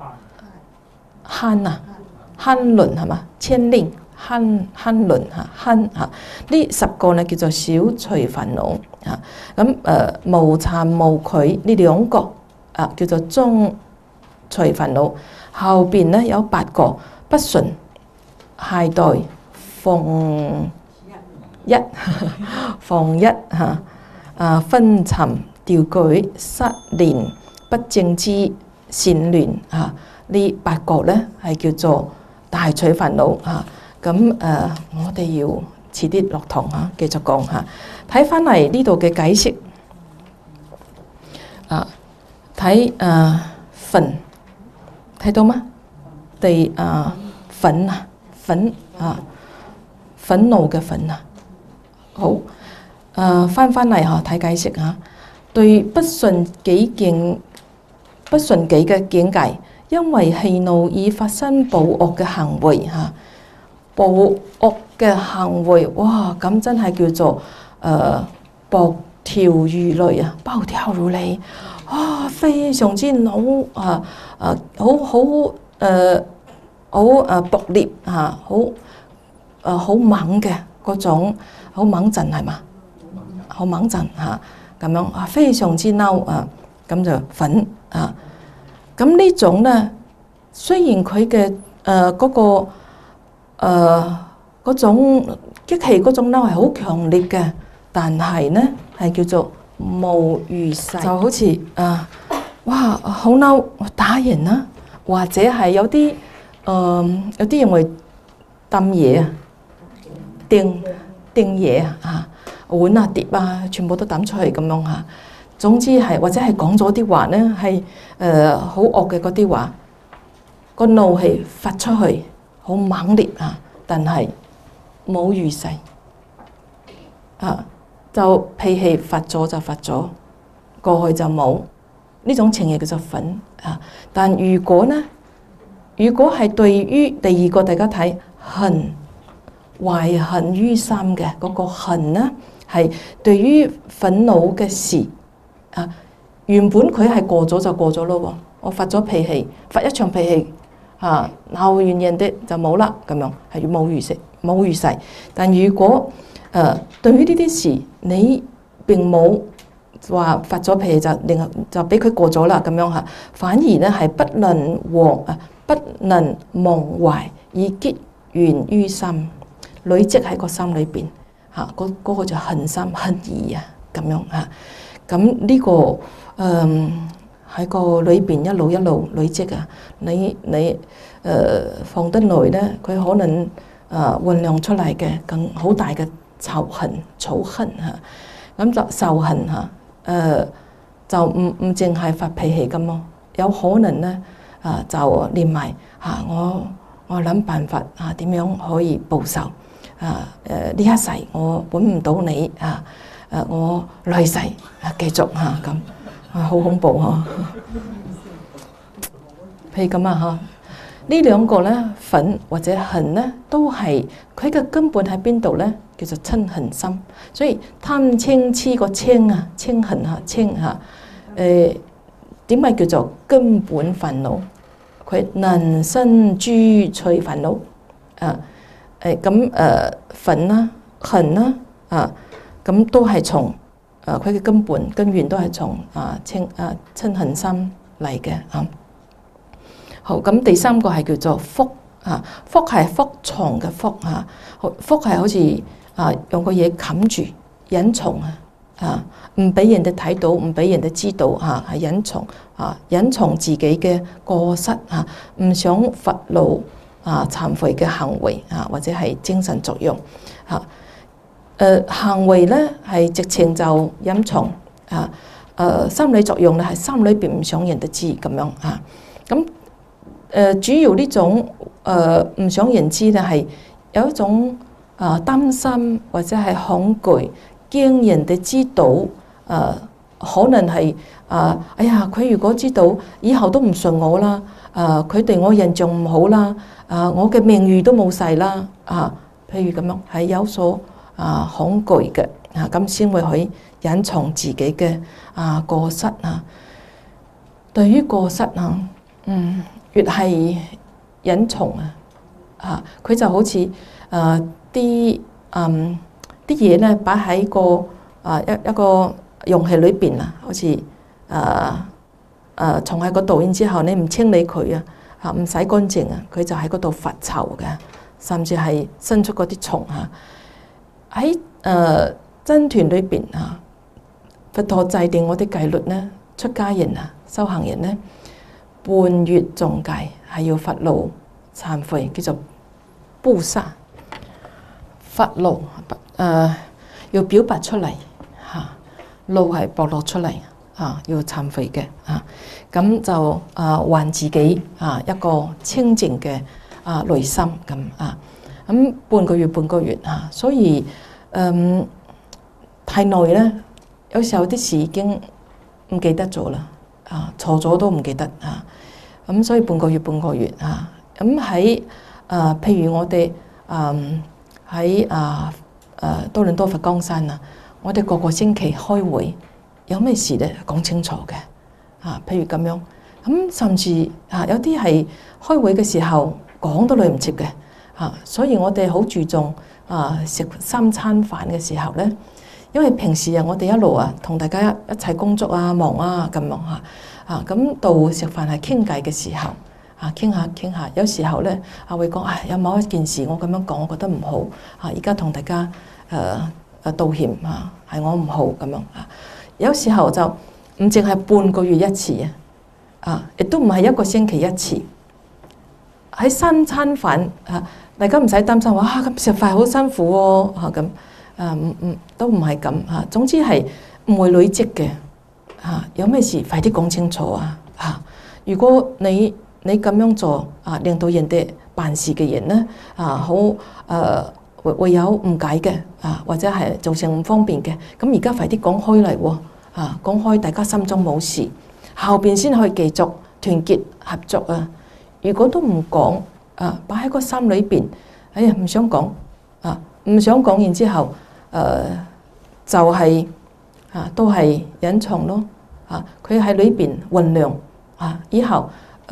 慳吝係嘛？慳吝慳吝慳呢10個呢叫做小除煩惱咁無慚無愧呢2個叫做中除煩惱。後邊呢有8個不順懈怠妨一昏沉掉舉失練不正知善亂呢8個呢係叫做大除煩惱咁我哋要遲啲落堂繼續講睇翻嚟呢度嘅解釋睇憤睇到嗎？第憤憤怒嘅憤好翻嚟睇解釋對不順己嘅境界，因為氣怒而發生暴惡嘅行為暴惡嘅行為哇咁真係叫做暴跳如雷暴跳如雷非常之惱好暴烈好猛嘅嗰種好猛陣係嘛？好猛陣咁樣非常之嬲咁就憤咁呢種呢，雖然佢嘅嗰種激氣嗰種嬲係好強烈嘅，但係呢係叫做無餘勢，就好似哇好嬲打人啦，或者係有啲認為抌嘢掟嘢碗碟全部都抌出去咁樣總之係或者係講咗啲話呢係好惡嘅嗰啲話，個怒氣發出去好猛烈但係冇餘勢就脾氣發咗就發咗，過去就冇，呢種情形叫做憤啊。但如果呢，如果係對於第二個大家睇恨，懷恨於心嘅嗰個恨呢，係對於憤怒嘅事啊，原本佢係過咗就過咗咯喎，我發咗脾氣，發一場脾氣啊，鬧完人哋就冇啦，咁樣係冇如誓。但如果對於呢啲事，你並冇話發咗脾氣就俾佢過咗啦，咁樣嚇，反而咧係不能忘懷，以結緣於心，累積喺個心裏邊嚇，嗰個就恨心恨意啊，咁樣嚇。咁呢個喺個裏邊一路累積啊，你放得耐咧，佢可能醖釀出嚟嘅更好大嘅仇恨嚇。咁就仇恨嚇，就唔淨係發脾氣咁咯，有可能咧就連埋我諗辦法點樣可以報仇呢一世我揾唔到你我來世繼續咁好恐怖譬如咁呢兩個咧憤或者恨咧，都係佢嘅根本喺邊度咧？叫做嗔恨心。所以貪嗔痴個嗔嗔恨嗔點解叫做根本煩惱？佢能生諸趣煩惱憤啦恨啦咁都係從佢嘅根源都係從嗔恨心嚟嘅好，咁第三個係叫做覆覆係覆藏嘅覆覆係好似用個嘢冚住隱藏唔俾人哋睇到，唔俾人哋知道係隱藏自己嘅過失唔想發露懺悔嘅行為或者係精神作用行為咧係直情就隱藏心理作用咧係心裏邊唔想人哋知咁樣咁主要呢種唔想人知咧係有一種擔心或者係恐懼，驚人哋知道可能係哎呀佢如果知道以後都唔信我啦佢對我印象唔好啦我嘅名譽都冇晒啦譬如咁樣係有所恐懼嘅咁先會去隱藏自己嘅過失對於過失越係隱藏佢就好似啲嘢咧擺喺個一個容器裏邊好似蟲喺嗰度，然之後你唔清理佢唔洗乾淨佢就喺嗰度發臭嘅，甚至係生出嗰啲蟲喺僧團裏邊佛陀制定我啲戒律咧，出家人修行人咧，半月誦戒係要發露懺悔，叫做布薩發露要表白出嚟露係暴露出嚟要懺悔嘅咁就還自己一個清淨嘅內心咁半個月所以太耐咧，有時候啲事已經唔記得咗啦錯咗都唔記得咁所以半個月咁喺譬如我哋喺多倫多佛光山我哋個星期開會，有咩事咧講清楚嘅譬如咁樣咁甚至有啲係開會嘅時候講都來唔切嘅所以我哋好注重食三餐飯嘅時候咧，因為平時我哋一路同大家一齊工作忙咁忙咁到食飯係傾偈嘅時候傾下，有時候咧會講有某一件事我咁樣講，我覺得唔好而家同大家道歉係我唔好咁樣有時候就唔淨係半個月一次亦都唔係一個星期一次，喺三餐飯大家唔使擔心話咁食飯好辛苦喎咁都唔係咁總之係唔會累積嘅有咩事快啲講清楚如果你咁樣做令到人哋辦事嘅人咧會有誤解嘅或者係造成唔方便嘅。咁而家快啲講開嚟喎講開，大家心中冇事，後邊先可以繼續團結合作啊！如果都唔講擺喺個心裏邊，哎呀唔想講唔想講，然之後就係都係隱藏咯佢喺裏邊醖釀以後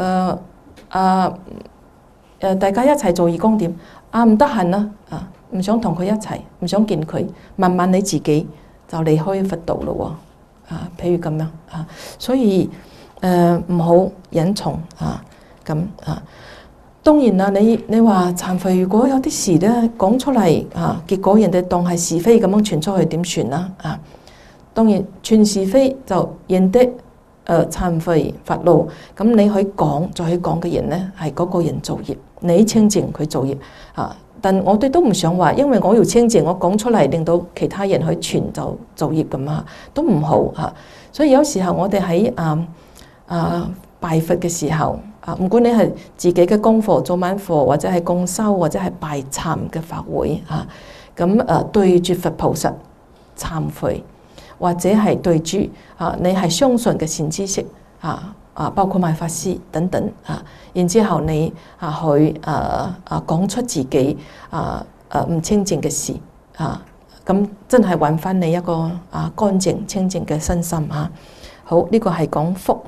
大家一齊做義工點唔得閒啦唔想同佢一齊，唔想見佢，慢慢你自己就離開佛道咯譬如咁樣所以唔好隱藏咁當然啦，你話懺悔，如果有啲事咧講出嚟結果人哋當係是非咁樣傳出去，點算啦當然傳是非就認得懺悔發怒，咁你去講再去講嘅人咧係嗰個人造業，你清淨佢造業但我哋都唔想話，因為我要清淨，我講出嚟令到其他人去傳就造業咁都唔好所以有時候我哋喺拜佛嘅時候唔管你係自己嘅功課做晚課，或者係共修，或者係拜懺嘅法會咁對住佛菩薩懺悔，或者係對住你係相信嘅善知識包括埋法師等等然之後你去講出自己唔清淨嘅事咁真係揾翻你一個乾淨清淨嘅身心好，呢個係講福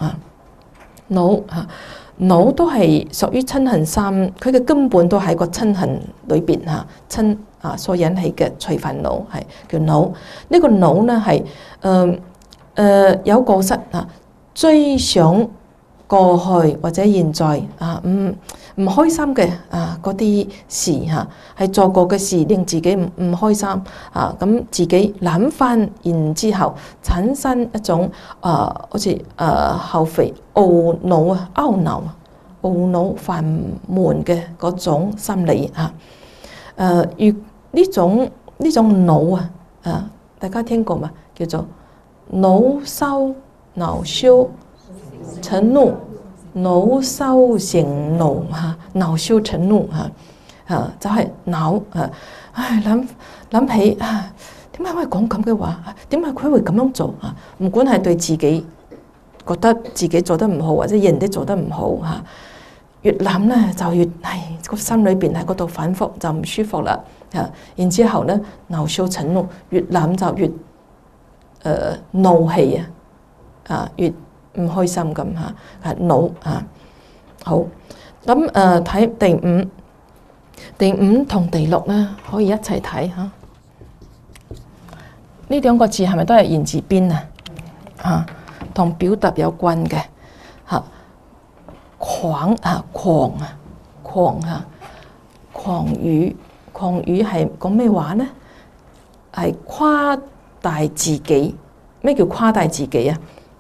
惱都係屬於嗔恨三，佢嘅根本都喺個嗔恨裏邊嗔所引起嘅隨煩惱係叫惱。呢個惱呢係有過失追想過去或者現在唔開心嘅嗰啲事係做過嘅事令自己唔開心咁自己諗翻，然之後產生一種好似後悔懊惱懊惱煩悶嘅嗰種心理如呢種惱大家聽過嘛？叫做惱羞惱羞成怒，惱羞成怒惱羞成怒就係惱諗起點解可以講咁嘅話？點解佢會咁樣做唔管係對自己覺得自己做得唔好，或者人哋做得唔好越諗咧就越個心裏邊喺嗰度反覆，就唔舒服啦然之後咧惱羞成怒，越諗就越怒氣越唔開心咁惱好咁睇第五同第六咧可以一齊睇呢兩個字係咪都係言字邊同表達有關嘅狂語係講咩話呢？係誇大自己。咩叫誇大自己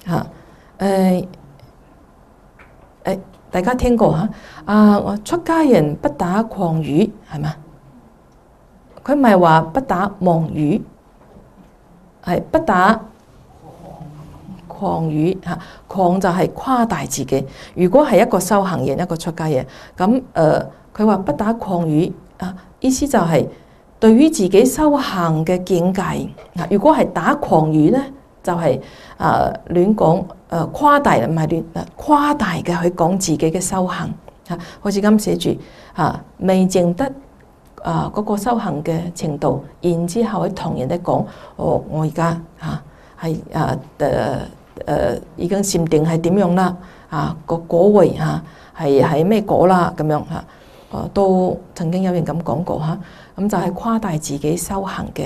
大家聽過我出家人不打誑語係嘛？佢唔係話不打妄語，係不打誑語誑就係誇大自己。如果係一個修行人，一個出家人咁佢話不打誑語意思就係對於自己修行嘅見解如果係打誑語呢，就係亂講誇大，唔係亂誇大嘅去講自己嘅修行好似咁寫住未證得嗰個修行嘅程度，然之後去同人哋講我而家係已經禪定係點樣啦個果位係咩果啦咁樣都曾經有人咁講過咁就係誇大自己修行嘅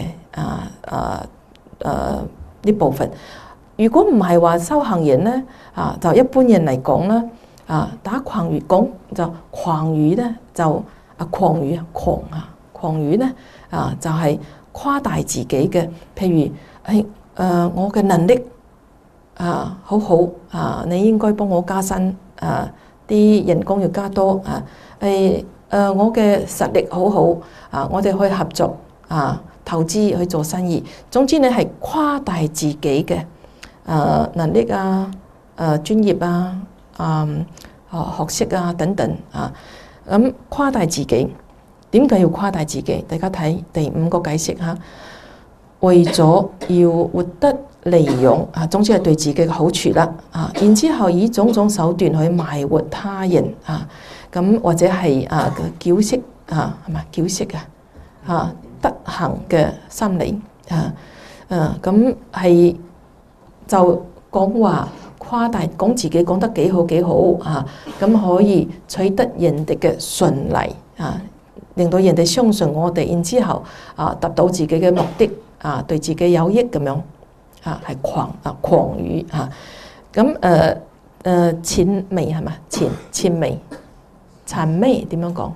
呢部分。如果唔係話修行人咧就一般人嚟講啦打誑語講就誑語咧就誑語咧就係誇大自己嘅，譬如我嘅能力好好你應該幫我加薪啲人工要加多我嘅實力好好我哋可以合作投資去做生意。總之你係誇大自己嘅能力專業學識等等咁誇大自己。 點解要誇大自己？大家睇第5個解釋嚇，為咗要活得利用啊，總之係對自己嘅好處啦啊。然之後以種種手段去賣活他人啊，咁或者係矯飾啊，係咪矯飾啊？德行嘅心理咁係就講話誇大，講自己講得幾好幾好啊，咁可以取得人哋嘅信賴啊，令到人哋相信我哋，然之後達到自己嘅目的啊，對自己有益咁樣係狂語咁諂媚係嘛？諂媚諂媚點樣講？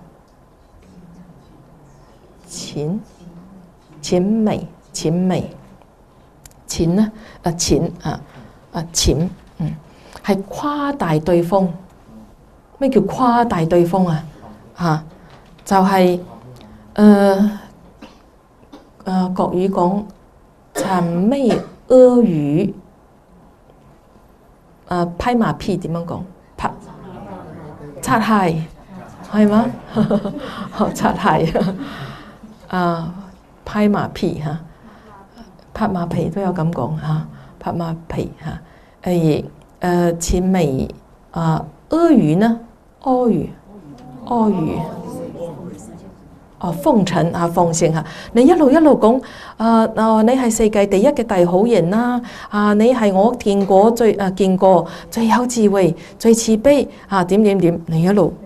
諂媚諂咧諂係誇大對方。咩叫誇大對方啊？就係國語講諂媚阿諛拍馬屁點樣講？擦鞋係嗎？擦鞋拍馬屁拍馬屁都有咁講拍馬屁諂媚阿諛呢？阿諛奉承奉承你一路講你係世界第一嘅大好人啦你係我見過最有智慧、最慈悲點，你一路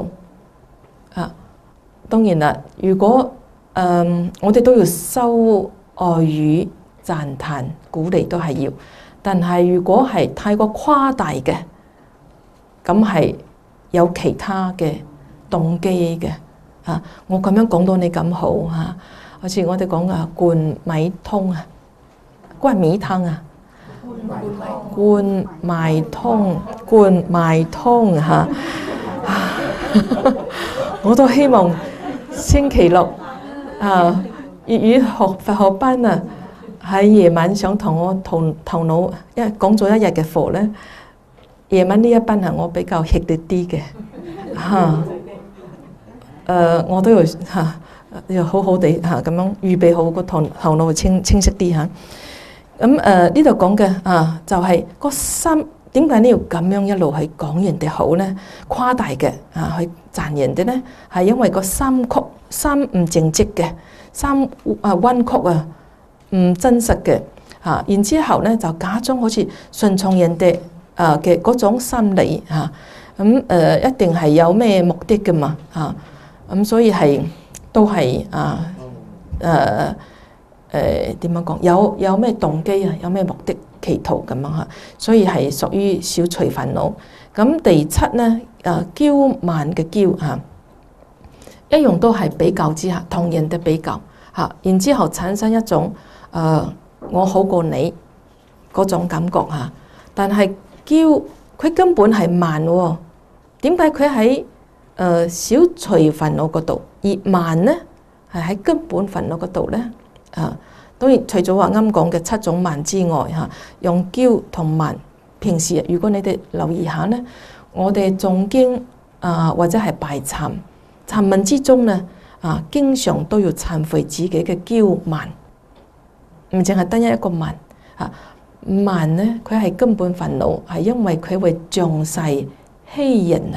當然啦，如果我哋都要收愛語、讚歎、鼓勵都係要，但係如果係太過誇大嘅，咁係有其他嘅動機嘅我咁樣講到你咁好好似我哋講灌米湯灌米湯灌米湯我都希望星期六粵語佛學班喺夜晚想同我頭腦講咗一日嘅課咧，夜晚呢一班係我比較吃力啲嘅我都要好好地咁樣預備好個頭腦清晰啲咁呢度講嘅就係個心，點解你要咁樣一路去講人哋好咧？誇大嘅去讚人哋咧，係因為個心唔正直嘅，心彎曲唔真實嘅然之後咧就假裝好似順從人哋嘅嗰種心理一定係有咩目的㗎嘛所以都係點樣講？有咩動機有咩目的企圖咁樣所以係屬於小隨煩惱。咁第7咧驕慢嘅驕一樣都係比較之下，同人哋比較然之後產生一種我好過你嗰種感覺但係驕佢根本係慢喎，點解佢喺小隨煩惱嗰度，而慢呢係喺根本煩惱嗰度咧當然除咗話啱講嘅7種慢之外用驕同慢，平時如果你哋留意下咧，我哋誦經或者係拜懺文之中咧經常都要懺悔自己嘅驕慢，唔淨係得一個慢慢咧，佢係根本煩惱，係因為佢會仗勢欺人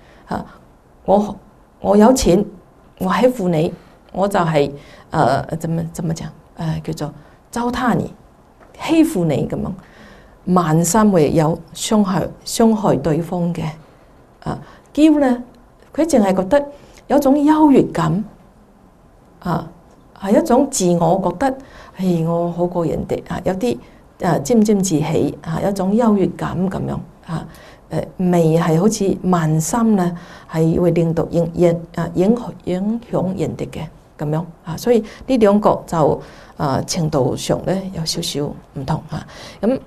我有錢，我欺負你，我就係怎麼講叫做糟蹋你，欺負你咁樣，慢心會有傷害對方嘅驕咧，佢淨係覺得有種優越感係一種自我覺得我好過人哋有啲沾沾自喜有一種優越感咁樣未係好似慢心咧，係會令到影響人哋嘅咁樣所以呢兩個就程度上咧有少少唔同咁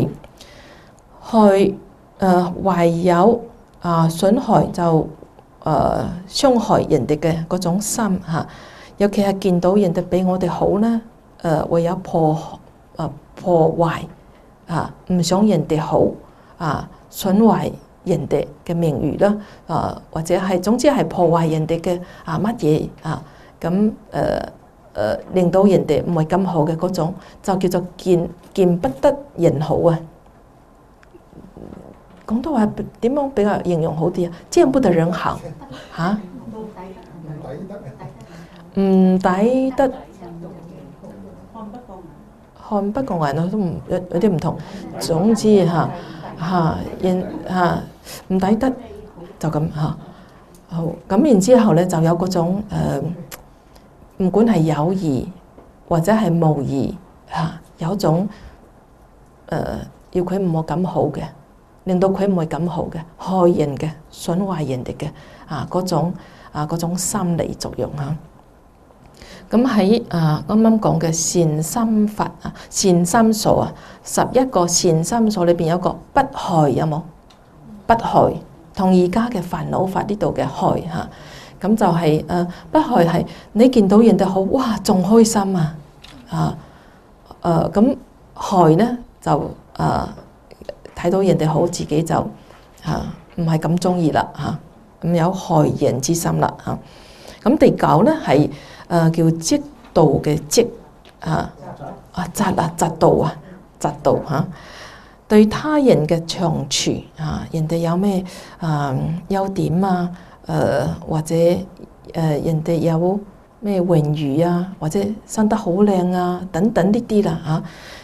懷有損害就傷害人哋嘅嗰種心尤其係見到人哋比我哋好咧會有破壞唔想人哋好損壞人哋嘅名譽啦，或者係總之係破壞人哋嘅乜嘢咁令到人哋唔係咁好嘅嗰種，就叫做見不得人好啊。廣東話點樣比較形容好啲啊？見不得人好嚇，唔抵得，看不過眼都有啲唔同。總之唔抵得就咁嚇。好咁，然之後咧就有嗰種唔管係有意或者係無意有種要佢唔好咁好嘅，令到佢唔會咁好嘅，害人嘅、損壞人哋嘅嗰種心理作用嚇。咁喺啱啱講嘅善心法善心所11個善心所裏邊有個不害，有冇？不害同而家嘅煩惱法呢度嘅害咁就係不害係你見到人哋好，哇仲開心咁害呢就睇到人哋好，自己就唔係咁中意啦咁有害人之心啦咁第9呢係叫嫉妒嘅嫉嫉妒對他人嘅長處人哋有咩優點或者人哋有咩榮譽或者生得好靚等等呢啲啦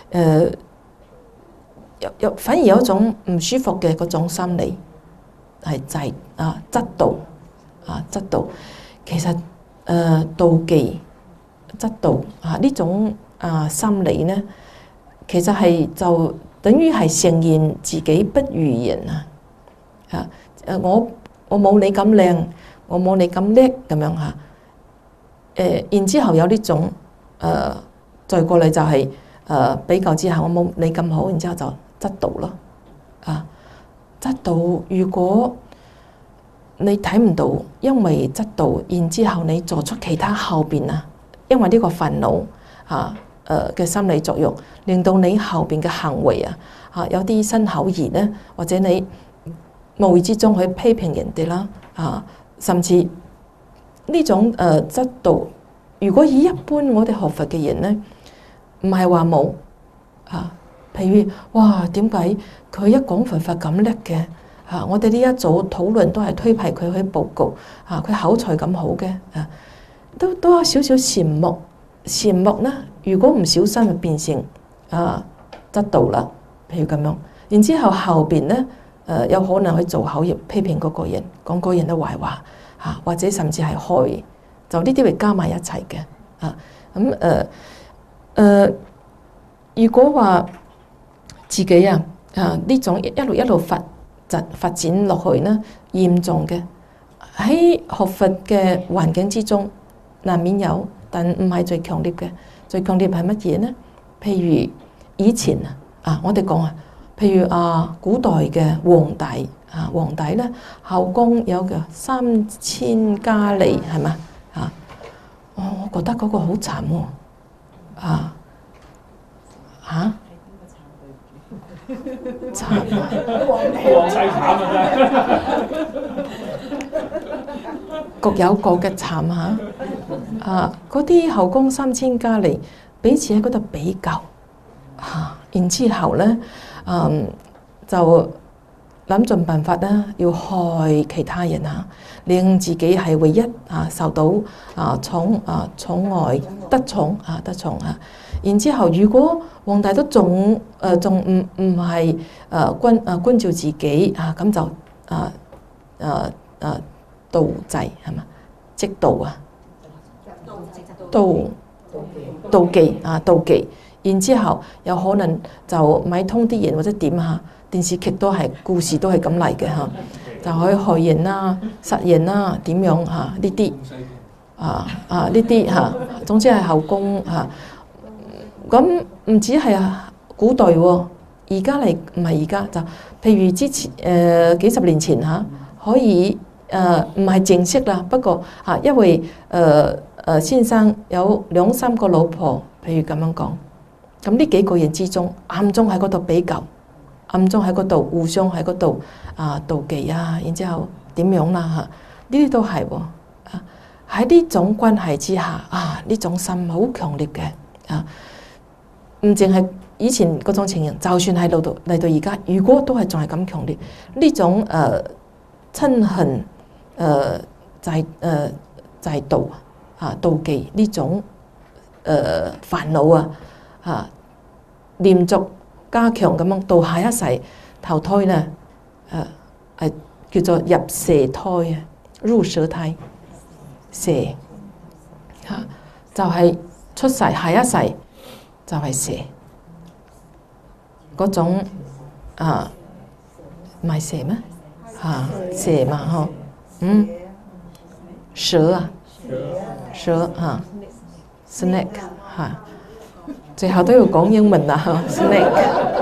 反而有一種唔舒服嘅嗰種心理係嫉妒嫉妒，其實妒忌嫉妒呢種心理呢，其實係就等於係承認自己不如人我冇你咁靚，我冇你咁叻咁樣然之後有呢種再過嚟就係比較之下，我冇你咁好，然之後就嫉妒咯嫉妒。如果你睇唔到，因為嫉妒，然之後你做出其他後邊因為呢個煩惱嘅心理作用，令到你後邊嘅行為有啲身口意呢，或者你無意之中去批評人哋啦甚至呢種嫉妒，如果以一般我哋學佛嘅人呢，唔係話冇譬如哇點解佢一講佛法咁叻嘅我哋呢一組討論都係推派佢去報告佢口才咁好嘅都有少少羨慕呢，如果唔小心就變成嫉妒啦，譬如咁樣。然之後後邊呢有可能去做口業批評嗰個人，講嗰個人嘅壞話或者甚至係害，就呢啲會加埋一齊嘅如果話自己呢種一路發展落去呢，嚴重嘅喺學佛嘅環境之中難免有，但唔係最強烈嘅。最強烈係乜嘢呢？譬如以前我哋講譬如古代嘅皇帝呢，後宮有嘅3000佳麗係嘛我覺得嗰個好慘慘皇帝慘各有各嘅慘嗰啲後宮3000佳麗彼此喺嗰度比較然之後呢就諗盡辦法啦，要害其他人令自己係唯一受到寵愛得寵然之後如果皇帝都仲唔係關照自己咁就妒忌係嘛？嫉妒妒忌，然之後有可能就買通啲人或者點電視劇都係故事都係咁嚟嘅就可以害人殺人點樣呢啲呢啲總之係後宮咁唔止係古代而家嚟唔係而家就譬如之前幾十年前可以唔係正式啦，不過因為先生有2、3個老婆，譬如咁樣講，咁呢幾個人之中暗中喺嗰度比較暗中喺嗰度互相喺嗰度妒忌啊，然之後點樣啦嚇？呢啲都係喎。喺呢種關係之下呢種心好強烈嘅唔淨係以前嗰種情形，就算喺嚟到而家，如果都係仲係咁強烈，呢種親恨嫉妒妒忌呢種煩惱連續加強咁樣到下一世投胎咧係叫做入蛇胎入蛇胎蛇就係出世下一世就係蛇嗰種唔係蛇咩蛇嘛蛇snake 最後都要講英文啦snake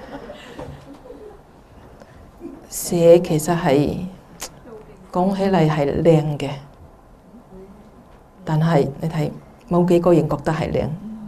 蛇其實係講起嚟係靚嘅，但係你睇冇幾個人覺得係靚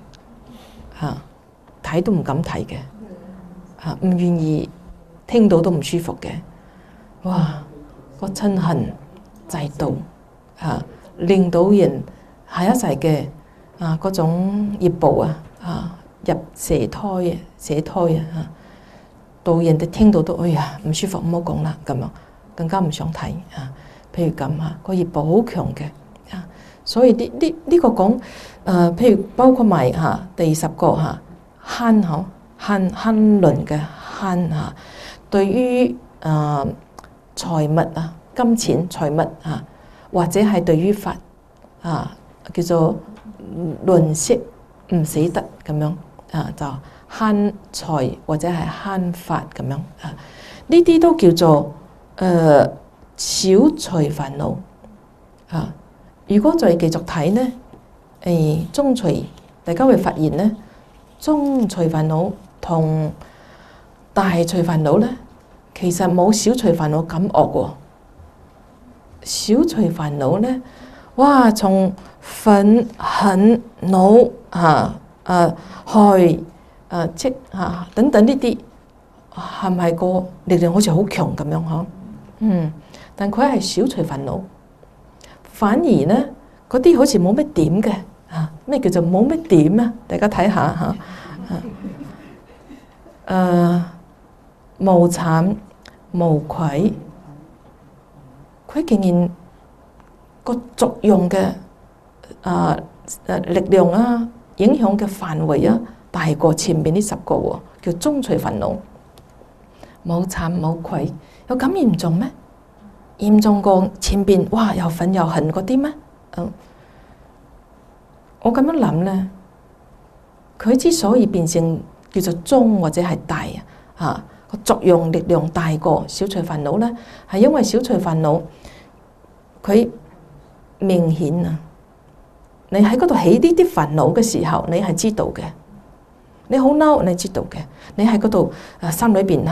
睇都唔敢睇嘅唔願意聽到都唔舒服嘅。哇！個親恨嫉妒令到人下一世嘅嗰種業報入蛇胎到人哋聽到都哎呀唔舒服，唔好講啦咁樣，更加唔想睇譬如咁個業報好強嘅所以呢個講譬如包括埋第10個慳吝嘅慳對於財物金錢財物或者係對於法叫做吝嗇唔捨得咁樣就慳財或者係慳法咁樣呢啲都叫做小隨煩惱如果再繼續睇呢中隨大家會發現呢中隨煩惱同大隨煩惱呢其實冇小隨煩惱咁惡喎。小隨煩惱呢哇從憤恨惱害戚等等呢啲係咪個力量好似好強咁樣但佢係小隨煩惱，反而呢嗰啲好似冇乜點嘅咩叫做冇乜點大家睇下無慚無愧，佢竟然個作用嘅力量影響嘅範圍大過前面呢10個喎，叫中隨煩惱。無慚無愧有咁嚴重咩？嚴重過前邊哇又憤又恨嗰啲咩？我咁樣諗呢，佢之所以變成叫做中或者係大個作用力量大過小隨煩惱呢，係因為小隨煩惱佢明顯你喺嗰度起呢啲煩惱嘅時候，你係知道嘅。你好嬲，你知道嘅。你喺嗰度心裏邊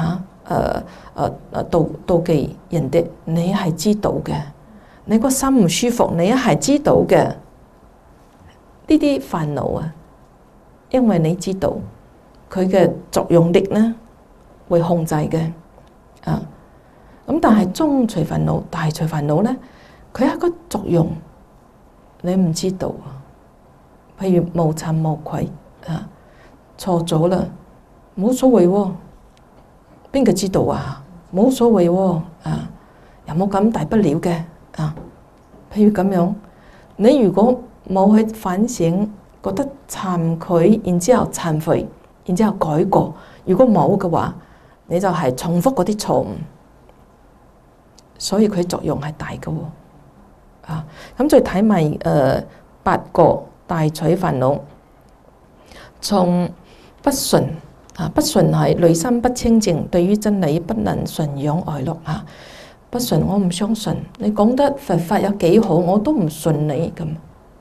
妒忌人哋，你係知道嘅。你個心唔舒服，你係知道嘅。呢啲煩惱因為你知道佢嘅作用力呢會控制嘅咁但係中隨煩惱、大隨煩惱呢，佢係個作用你唔知道譬如無慚無愧錯咗啦，冇所謂喎，邊個知道冇所謂喎又冇咁大不了嘅譬如咁樣，你如果冇去反省，覺得慚愧，然之後懺悔，然之後改過，如果冇嘅話，你就係重複嗰啲錯誤，所以佢作用係大嘅咁再睇埋8個大隨煩惱，從不順不順係內心不清淨，對於真理不能順仰愛樂不順，我唔相信你講得佛法有幾好，我都唔信你咁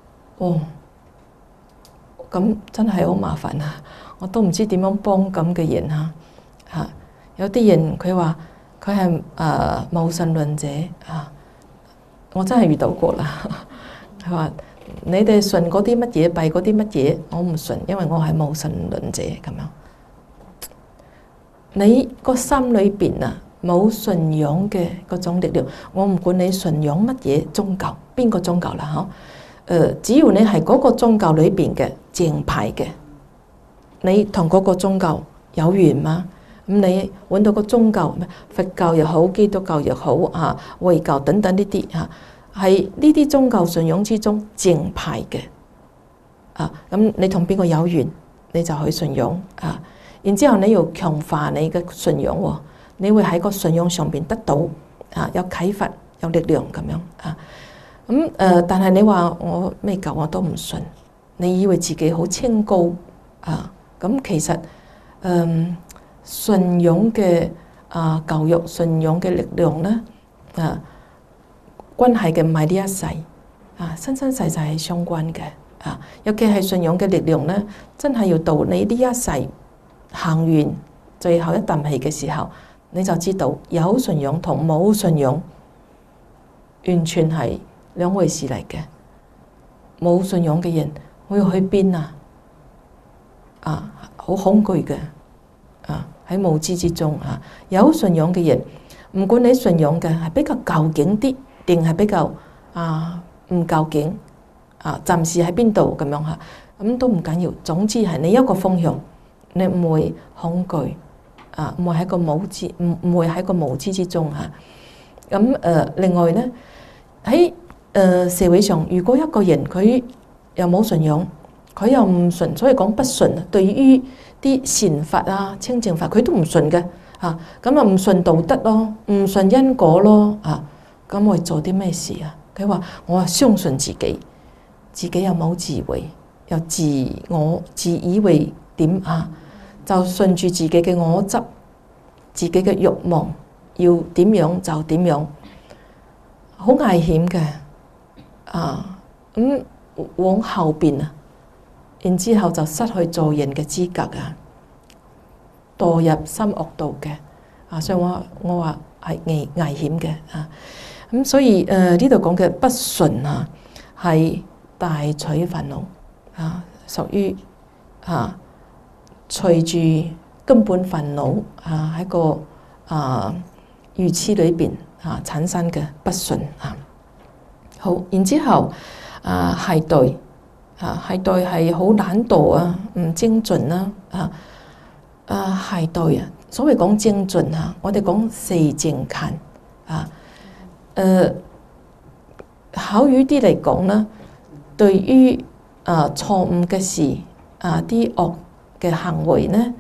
咁真係好麻煩我都唔知點樣幫咁嘅人有啲人佢話佢係無神論者我真係遇到過啦佢話你哋信嗰啲乜嘢，拜嗰啲乜嘢，我唔信，因為我係無神論者咁樣你個心裏邊啊冇信仰嘅嗰種力量，我唔管你信仰乜嘢宗教，邊個宗教啦嗬，只要你係嗰個宗教裏邊嘅正派嘅，你同嗰個宗教有緣嘛？咁你揾到個宗教，佛教又好，基督教又好啊，衛教等等呢啲啊，係呢啲宗教信仰之中正派嘅啊。咁你同邊個有緣，你就去信仰啊。然之後你要強化你嘅信仰喎，你會喺個信仰上邊得到啊有啟發、有力量咁樣啊。咁但係你話我咩教我都唔信，你以為自己好清高啊？咁其實信仰嘅教育、信仰嘅力量咧關係嘅唔係呢一世啊，生生世世係相關嘅啊。尤其係信仰嘅力量咧，真係要到你呢一世行完最後一啖氣嘅時候，你就知道有信仰同冇信仰完全係兩回事嚟嘅。冇信仰嘅人會去邊啊？好恐懼嘅喺無知之中啊。有信仰嘅人，唔管你信仰嘅係比較究竟啲，定係比較唔究竟暫時喺邊度咁樣嚇，咁都唔緊要。總之係你一個方向，你唔會恐懼唔會喺個無知，唔會喺個無知之中嚇。咁另外咧喺社會上，如果一個人佢又冇信仰，佢又唔信，所以講不信。對於啲善法清淨法，佢都唔信嘅嚇。咁啊唔信道德咯，唔信因果咯咁我做啲咩事啊？佢話我相信自己又冇智慧，又自以為點就順住自己嘅我執，自己嘅慾望，要點樣就點樣，好危險嘅咁往後邊然之後就失去做人嘅資格墮入深惡道嘅所以我話係危險嘅咁所以呢度講嘅不信係大取煩惱屬於隨住根本煩惱喺個愚痴裏邊產生嘅不信好，然之後懈怠懈怠係好懶惰唔精進懈怠所謂講精進我哋講四正勤口語啲嚟講啦，對於錯誤嘅事啲惡嘅行為咧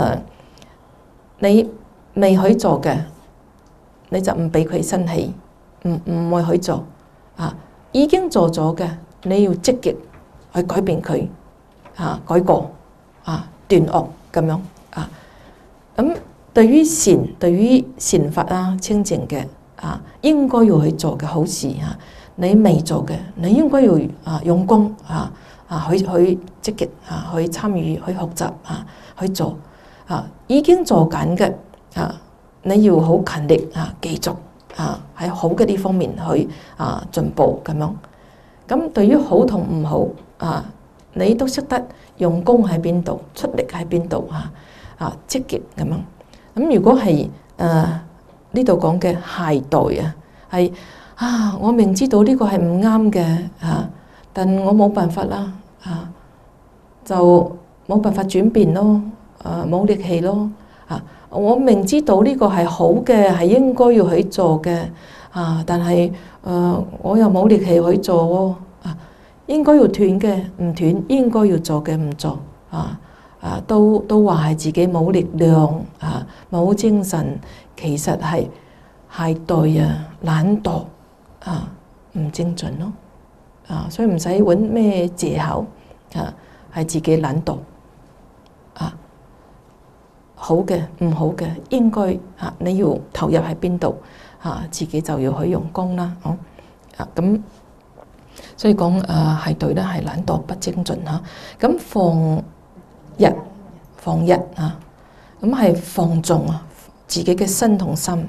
你未去做嘅，你就唔俾佢生氣，唔會去做已經做咗嘅，你要積極去改變佢改過斷惡咁樣咁對於善法清淨嘅應該要去做嘅好事你未做嘅，你應該要用功去積極去參與去學習去做已經做緊嘅你要好勤力繼續喺好嘅呢方面去進步咁樣。咁對於好同唔好你都識得用功喺邊度，出力喺邊度積極咁樣。咁如果係呢度講嘅懈怠係我明知道呢個係唔啱嘅但我冇辦法啦就冇辦法轉變咯冇力氣咯我明知道呢個係好嘅，係應該要去做嘅但係我又冇力氣去做應該要斷嘅唔斷，應該要做嘅唔做都話係自己冇力量冇精神，其實係懈怠懶惰唔精進咯所以唔使揾咩藉口係自己懶惰好嘅唔好嘅，應該你要投入喺邊度自己就要去用功啦咁所以講懈怠咧係懶惰不精進咁放逸咁係放縱自己嘅身同心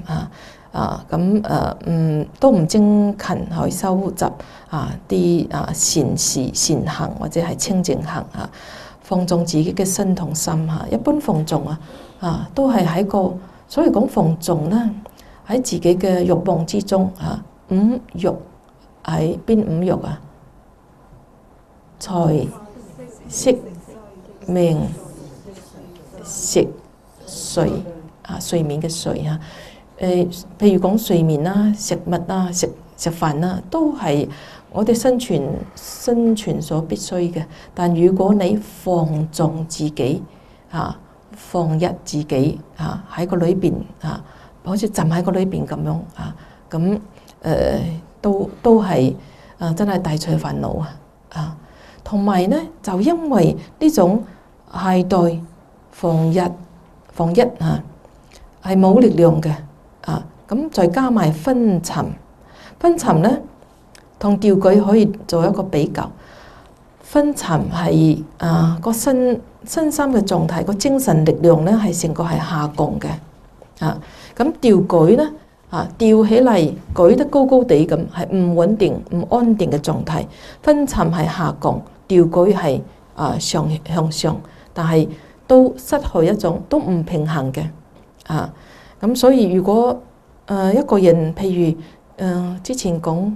都唔精勤去收集啲善事善行或者係清淨行放縱自己嘅身同心嚇。一般放縱都係喺個，所以講放縱咧喺自己嘅慾望之中嚇。五慾係邊五慾啊？財、色、名、食、睡睡眠嘅睡嚇。譬如講睡眠啦、食物啦、食飯啦，都係我哋生存所必須嘅。但如果你放縱自己放逸自己喺個裏邊好似浸喺個裏邊咁樣咁都係真係大趣煩惱同埋咧，就因為呢種懈怠、放逸係冇力量嘅咁再加埋昏沉咧，同掉舉可以做一個比較。昏沉係個身心嘅狀態，個精神力量咧係成個係下降嘅咁掉舉咧吊起嚟舉得高高地咁，係唔穩定、唔安定嘅狀態。昏沉係下降，吊舉係向上，但係都失去一種都唔平衡嘅咁所以如果一個人譬如之前講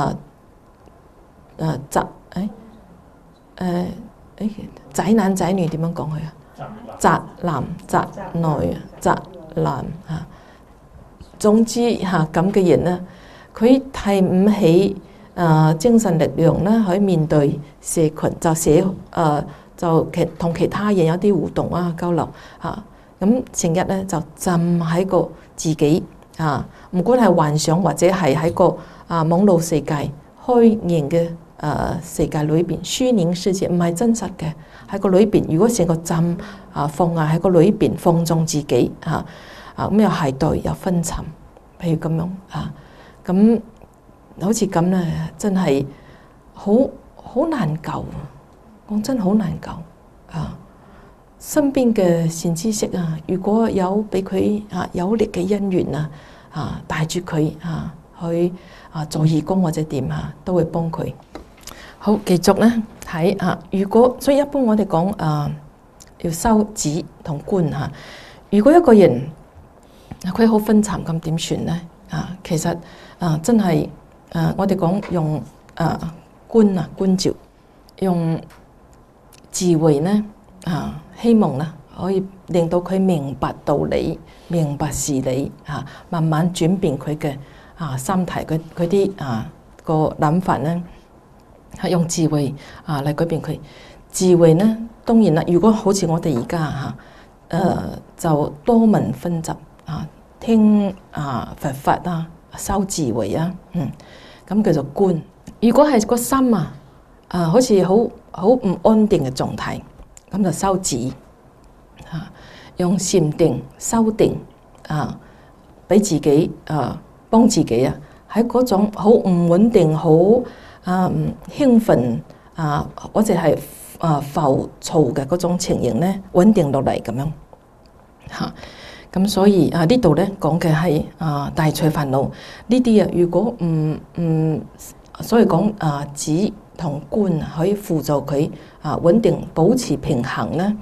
宅男宅女點樣講佢宅男宅女宅男總之咁嘅人咧，佢提唔起精神力量咧，可以面對社群，就同其他人有啲互動交流咁成日咧就浸喺個自己唔管係幻想或者係喺個網絡世界虛擬嘅世界裏邊，虛擬世界唔係真實嘅喺個裏邊。如果成個浸放喺個裏邊放縱自己咁又懈怠又昏沉，譬如咁樣咁好似咁咧，真係好難救。講真好難救身邊嘅善知識如果有俾佢有力嘅因緣帶住佢去做義工或者點都會幫佢。好，繼續咧睇如果所以一般我哋講要修止同觀如果一個人佢好昏沉咁點算咧其實真係我哋講用觀照，用智慧咧希望咧可以令到佢明白道理、明白事理慢慢轉變佢嘅心態，佢啲個諗法咧用智慧嚟改變佢。智慧咧當然啦，如果好似我哋而家就多聞熏習聽佛法修智慧咁叫做觀。如果係個心好似好唔安定嘅狀態，咁就修止用禪定修定俾自己幫自己喺嗰種好唔穩定、好興奮或者係浮躁嘅嗰種情形咧，穩定落嚟咁樣咁所以呢度咧講嘅係大趣煩惱呢啲如果所以講止同觀可以輔助佢穩定保持平衡咧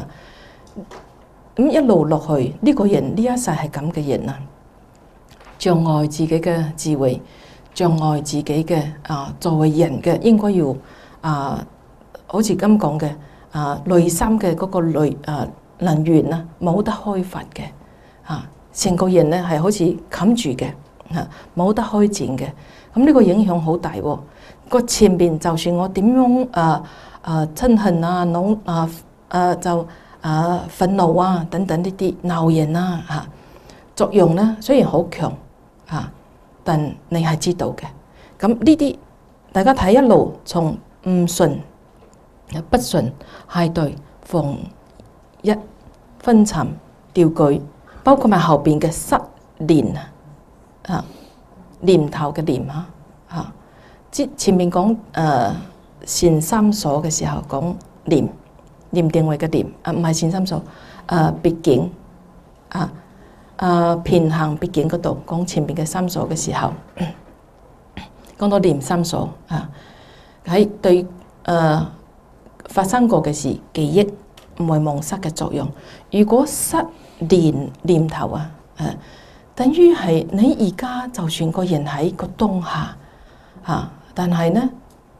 咁一路落去呢個人呢一世係咁嘅人障礙自己嘅智慧，障礙自己嘅作為人嘅應該要好似咁講嘅內心嘅嗰個能源冇得開發嘅成個人咧係好似冚住嘅冇得開展嘅。咁呢個影響好大個前邊就算我點樣憎恨就憤怒等等呢啲鬧人作用咧雖然好強但你係知道嘅。咁呢啲大家睇一路從唔順、不順、懈怠、放逸、昏沉、掉舉，包括埋後邊嘅失念念頭嘅念前面講善心所嘅時候講念定位嘅念唔係善心所別境遍行別境嗰度講前面嘅心所嘅時候講到念心所喺對發生過嘅事記憶唔會忘失嘅作用。如果失念頭啊，等於係你而家就算個人喺個當下但係咧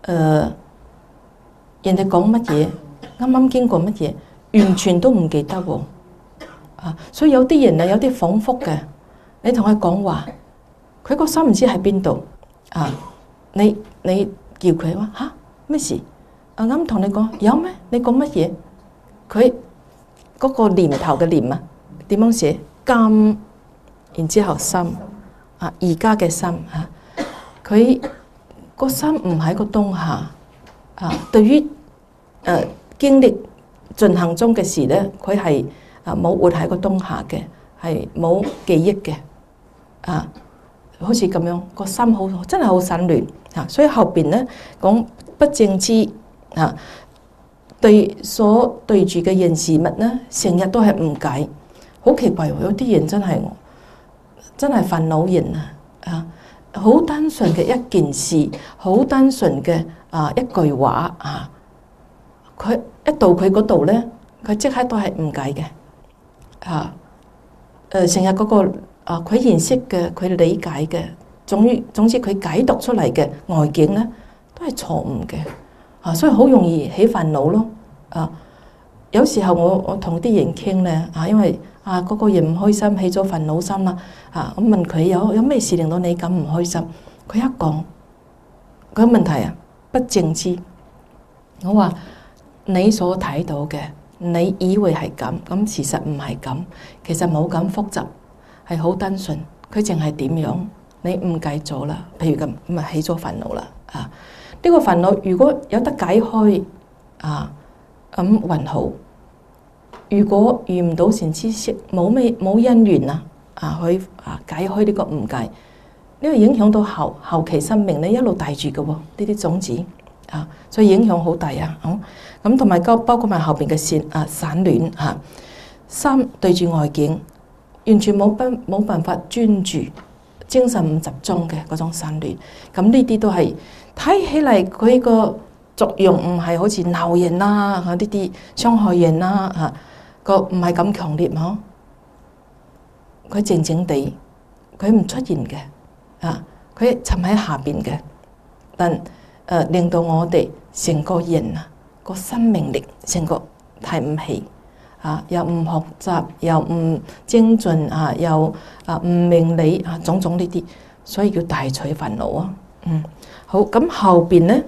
人哋講乜嘢，啱啱經過乜嘢，完全都唔記得喎。所以有啲人啊，有啲恍惚嘅，你同佢講話，佢個心唔知喺邊度你叫佢話吓咩事？啱同你講有咩？你講乜嘢？佢嗰個念頭嘅念啊，點樣寫？今，然之後心而家嘅心佢個心唔喺個當下對於經歷進行中嘅事咧，佢係冇活喺個當下嘅，係冇記憶嘅好似咁樣個心好真係好散亂所以後邊咧講不正知對所對住嘅人事物咧，成日都係誤解，好奇怪喎！有啲人真係煩惱人好單純嘅一件事，好單純嘅一句話佢一到佢嗰度咧，佢即刻都係誤解嘅成日嗰個佢認識嘅，佢理解嘅，總之佢解讀出嚟嘅外境咧，都係錯誤嘅所以好容易起煩惱咯有時候我同啲人傾咧因為嗰個人唔開心，起咗煩惱心啦我問佢有咩事令到你咁唔開心？佢一講個問題不正知，我話你所睇到嘅，你以為係咁，咁事實唔係咁，其實冇咁複雜，係好單純，佢淨係點樣？你誤解咗啦，譬如咁咪起咗煩惱啦呢個煩惱如果有得解開咁還好。如果遇唔到善知識，冇因緣去解開呢個誤解，呢個影響到後期生命咧一路帶住嘅喎，呢啲種子所以影響好大咁同埋包括埋後邊嘅散亂心對住外境，完全冇辦法專注，精神唔集中嘅嗰種散亂，咁呢啲都係睇起嚟佢個作用唔係好似鬧人啦呢啲傷害人啦個唔係咁強烈佢靜靜地，佢唔出現嘅佢沉喺下邊嘅，但令到我哋成個人個生命力成個提唔起又唔學習，又唔精進又唔明理種種呢啲，所以叫大取煩惱好，咁後邊咧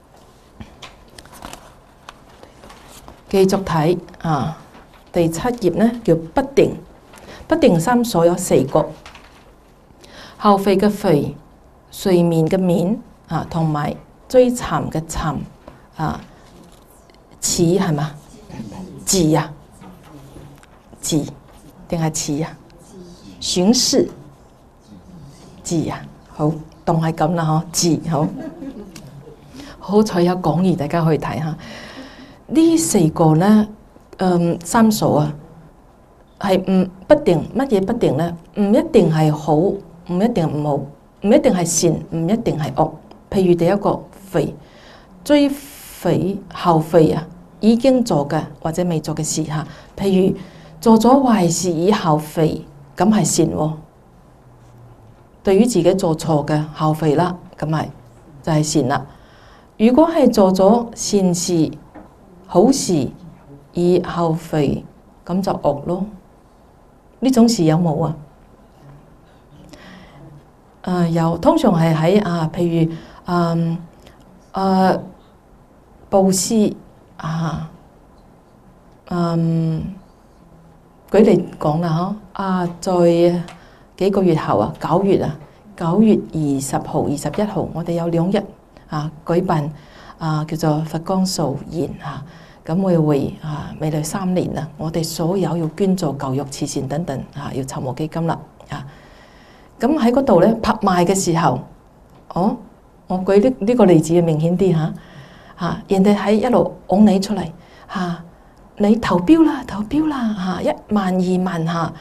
繼續睇第7頁咧叫不定，不定心所有4個，後肥嘅肥，睡眠嘅眠同埋追尋嘅尋似係嘛？字字定係似選視字好當係咁啦字好彩有講義，大家可以睇下呢4個咧。三數係不定，乜嘢不定咧？唔一定係好，唔一定唔好，唔一定係善，唔一定係惡。譬如第一個肥，追肥後肥已經做嘅或者未做嘅事譬如做咗壞事以後肥，咁係善對於自己做錯嘅後肥啦，咁係就係善啦。如果係做咗善事好事以後肥，咁就惡咯。呢種事有冇有，通常係喺譬如布施舉例講啦在幾個月後9月9月20號、21號，我哋有2日舉辦叫做佛光素宴咁會未來3年我哋所有要捐助教育、慈善等等要籌募基金啦咁喺嗰度咧拍賣嘅時候，我舉呢個例子明顯啲人哋喺一路拱你出嚟你投標啦1萬2萬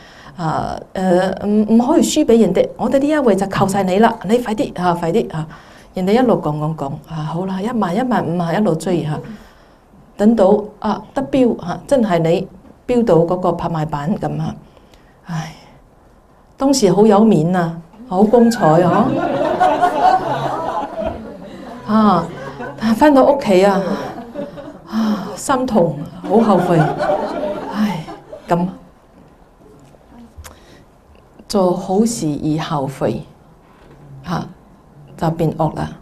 唔可以輸俾人哋，我哋呢一位就靠晒你啦，你快啲快啲人哋一路講好啦，1萬1萬5一路追等到得標真係你標到嗰個拍賣版咁啊！唉，當時好有面啊，好光彩但係返到屋企心痛，好後悔，唉咁做好事而後悔就變惡啦。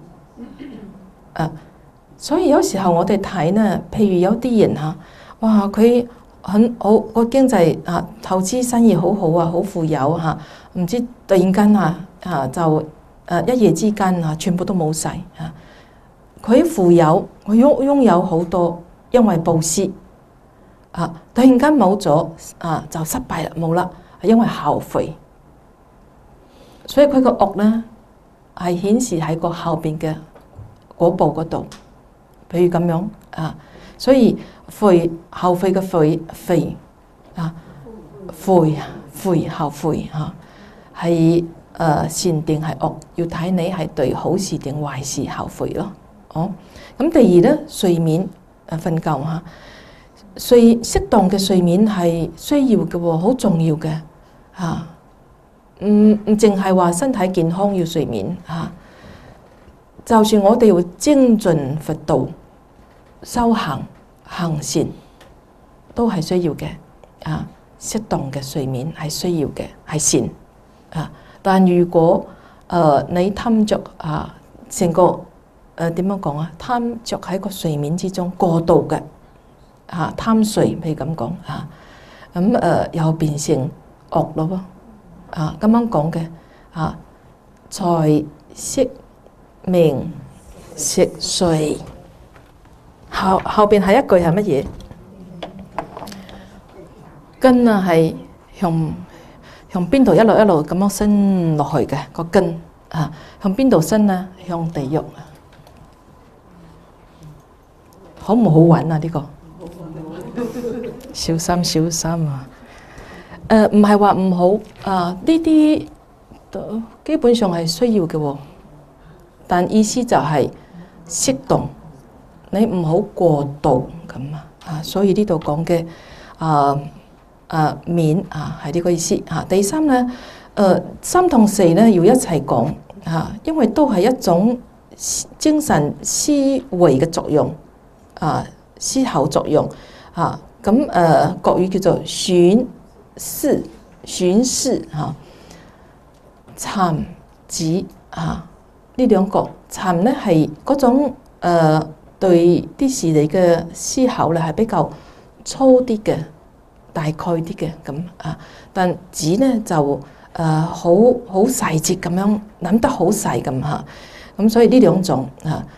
所以有時候我哋睇呢，譬如有啲人哇佢很好個經濟投資生意好好好富有唔知突然間就一夜之間全部都冇晒佢富有，佢擁有好多，因為布施突然間冇咗就失敗啦，冇啦，因為後悔。所以佢個惡呢係顯示喺個後邊嘅果報嗰度，譬如咁樣所以後悔嘅悔後悔係善定係惡，要睇你係對好事定壞事後悔咯。咁第二咧，睡眠瞓覺適當嘅睡眠係需要嘅喎，好重要嘅唔淨係話身體健康要睡眠就算我哋要精進佛道、修行行善，都係需要嘅適當嘅睡眠係需要嘅，係善但如果你貪着成個點樣講貪着喺個睡眠之中過度嘅貪睡，譬如咁講咁又變成惡咯喎咁樣講嘅財色名食睡後邊係一句係乜嘢？根係向邊度一路咁樣伸落去嘅個根向邊度伸呢？向地獄好唔好玩呢個小心唔係話唔好呢啲基本上係需要嘅喎，但意思就係適當，你唔好過度咁所以呢度講嘅面係呢個意思第三呢3同4呢要一齊講因為都係一種精神思維嘅作用思考作用咁國語叫做尋視尋止呢兩個尋呢係嗰種對啲事理嘅思考咧係比較粗啲嘅，大概啲嘅咁但止呢就好細節咁樣諗得好細咁咁所以呢兩種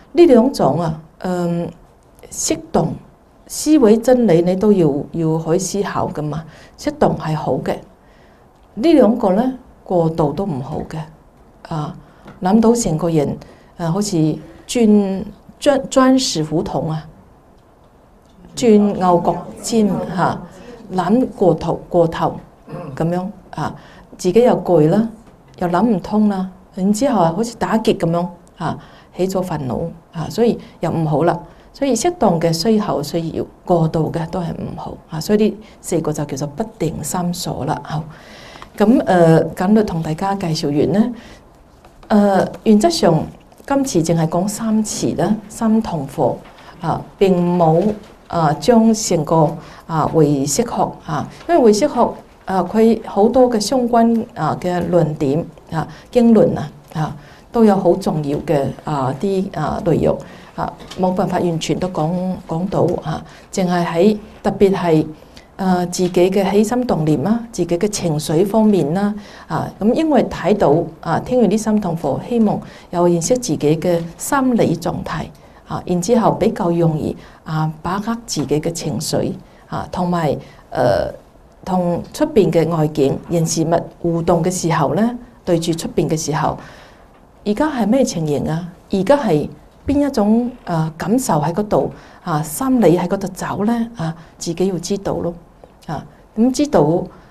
適當思維真理你都要去思考噶嘛，適當係好嘅。呢兩個咧過度都唔好嘅諗到成個人好似鑽石胡同鑽牛角尖諗過頭咁樣自己又攰啦，又諗唔通啦，然之後好似打結咁樣起咗煩惱所以又唔好啦。所以適當嘅需要，過度嘅都係唔好所以呢4個就叫做不定心所啦。咁簡略同大家介紹完呢原則上今次淨係講3詞啦，3堂課並冇將成個唯識學因為唯識學佢好多嘅相關嘅論點經論都有好重要嘅啲內容冇辦法完全都講到淨係喺特別係自己嘅起心動念啦，自己嘅情緒方面啦咁因為睇到聽完呢3堂課，希望有認識自己嘅心理狀態然之後比較容易把握自己嘅情緒同埋同出邊嘅外境人事物互動嘅時候咧，對住出邊嘅時候，而家係咩情形而家係邊一種感受喺嗰度心理喺嗰度走咧自己要知道咯咁知道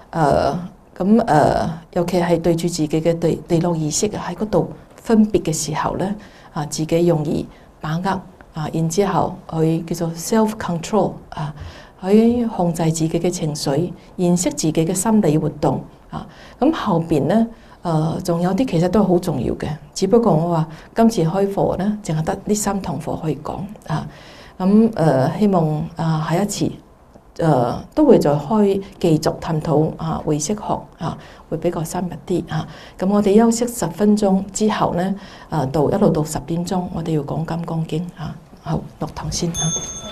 尤其係對住自己嘅地落意識喺嗰度分別嘅時候咧自己容易把握然之後佢叫做 self control 佢控制自己嘅情緒，認識自己嘅心理活動咁後邊咧仲有啲其實都係好重要嘅，只不過我話今次開課咧，淨係得呢3堂課可以講希望下一次都會再繼續探討唯識學會比較深入啲咁我哋休息10分鐘之後咧一路到10點鐘，我哋要講《金剛經》好，落堂先